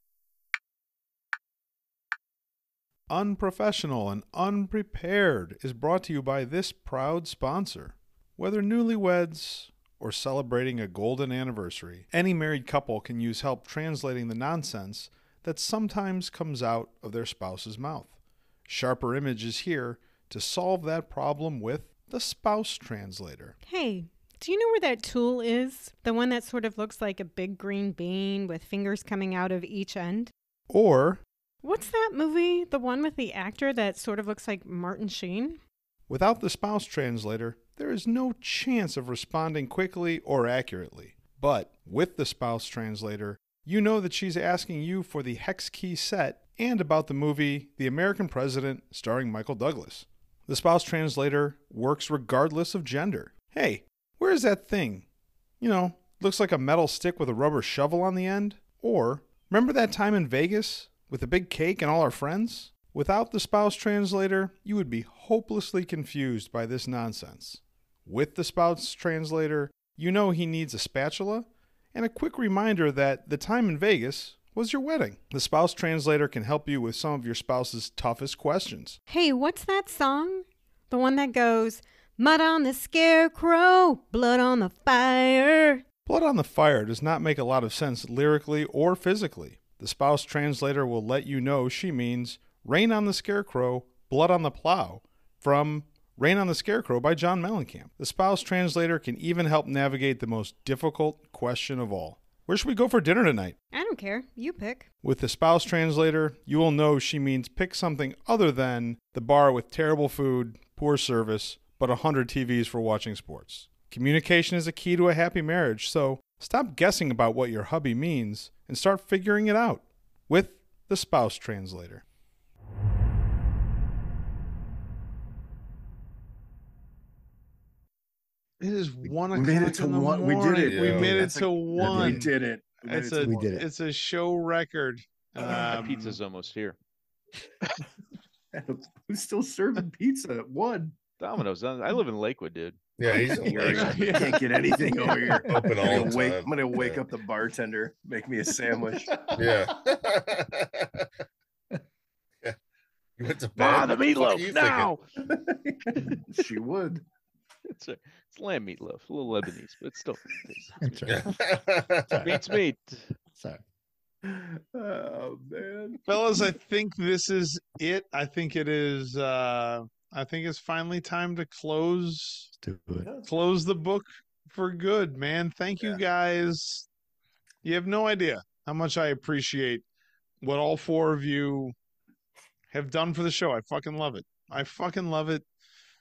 Unprofessional and Unprepared is brought to you by this proud sponsor. Whether newlyweds or celebrating a golden anniversary, any married couple can use help translating the nonsense that sometimes comes out of their spouse's mouth. Sharper Image is here to solve that problem with the Spouse Translator. Hey, do you know where that tool is? The one that sort of looks like a big green bean with fingers coming out of each end? Or, What's that movie? The one with the actor that sort of looks like Martin Sheen? without the Spouse Translator, there is no chance of responding quickly or accurately. But with the Spouse Translator, you know that she's asking you for the hex key set and about the movie The American President starring Michael Douglas. The Spouse Translator works regardless of gender. Hey, where is that thing? You know, looks like a metal stick with a rubber shovel on the end. Or, remember that time in Vegas with the big cake and all our friends? Without the Spouse Translator, you would be hopelessly confused by this nonsense. With the Spouse Translator, you know he needs a spatula and a quick reminder that the time in Vegas was your wedding. The Spouse Translator can help you with some of your spouse's toughest questions. Hey, what's that song? The one that goes, mud on the scarecrow, blood on the fire. Blood on the Fire does not make a lot of sense lyrically or physically. The Spouse Translator will let you know she means Rain on the Scarecrow, Blood on the Plow from Rain on the Scarecrow by John Mellencamp. The Spouse Translator can even help navigate the most difficult question of all. Where should we go for dinner tonight? I don't care. You pick. With the Spouse Translator, you will know she means pick something other than the bar with terrible food, poor service, but 100 TVs for watching sports. Communication is a key to a happy marriage, so stop guessing about what your hubby means and start figuring it out with the Spouse Translator. It is 1 o'clock. We made it to in the one. We did morning. it. We Yeah. made it That's to one. We did it. We made It's it to a, We one. did it. it's a show record. My pizza's almost here. Who's still serving pizza at 1? Domino's. I live in Lakewood, dude. Yeah, he's You Yeah. can't get anything over here. open all the time. I'm gonna wake Yeah. up the bartender, make me a sandwich. Yeah. Yeah. You went to bed. Ah, the What fuck are you meatloaf now. She would. It's lamb meatloaf, a little Lebanese, but it's still That's right. thinking? beats meat. Sorry. Oh man. Fellas, I think this is it. I think it is I think it's finally time to close Let's do it. close the book for good, man. Thank you Yeah. guys. You have no idea how much I appreciate what all 4 of you have done for the show. I fucking love it. I fucking love it.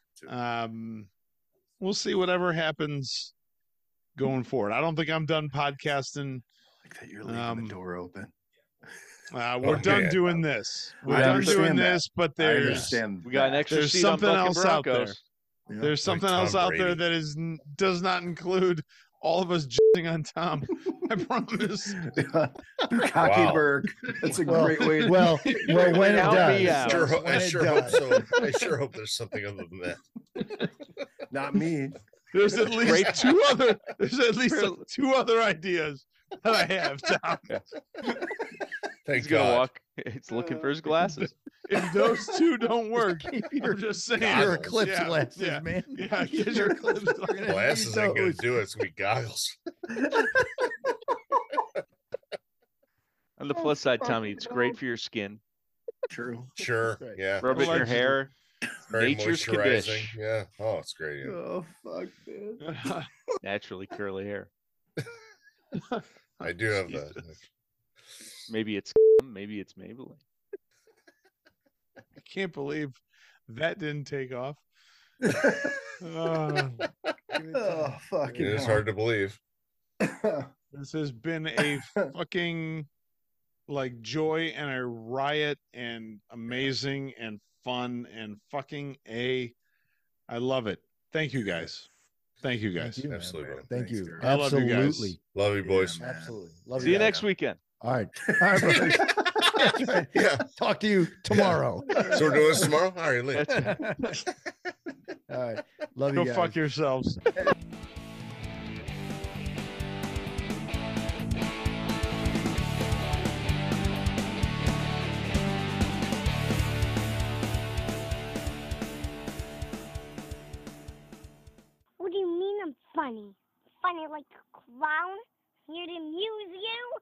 We'll see whatever happens going forward. I don't think I'm done podcasting. Like that you're leaving the door open. We're done Okay. doing this. We're I done understand doing that. this, but I there's understand. We got an extra There's seat on something Buck and else out there. Broncos. Yeah. there's something else Tom out there Brady. that does not include all of us jizzing on Tom. I promise. Cocky Wow. Burke. That's a Well, great way to well, when it Count me does. out. When I it sure hope does. so. I sure hope there's something other than that. not me. There's at least two other ideas that I have, Tom. Thank He's gonna God. walk. He's looking for his glasses. If those 2 don't work, Keep your, I'm just saying. your Goggles. eclipse Yeah, glasses, yeah, man. yeah, get your eclipse We're gonna need Glasses ain't gonna those. do it. It's gonna be goggles. On the plus side, Tommy, it's great for your skin. True. Sure. Right. Yeah. Rub it in your Allegedly. hair. Very Nature's moisturizing. condition. Yeah. Oh, it's great. Yeah. Oh fuck, man. Naturally curly hair. I do have that. Maybe it's Maybelline. I can't believe that didn't take off. Oh, fucking It is hell. hard to believe. This has been a fucking like joy and a riot and amazing and fun and fucking I love it. Thank you guys. Thank you guys. Thank you, man. Absolutely, brother. Thank Thanks, you. Gary. I love you guys. Absolutely. Love you, boys. man. Absolutely. Love See you guys. next weekend. All right. All right, buddy. That's right. Yeah. Talk to you tomorrow. So we're doing this tomorrow? All right, Lee. That's All right. Love Go you guys. fuck yourselves. What do you mean I'm funny? Funny like a clown? Here to amuse you?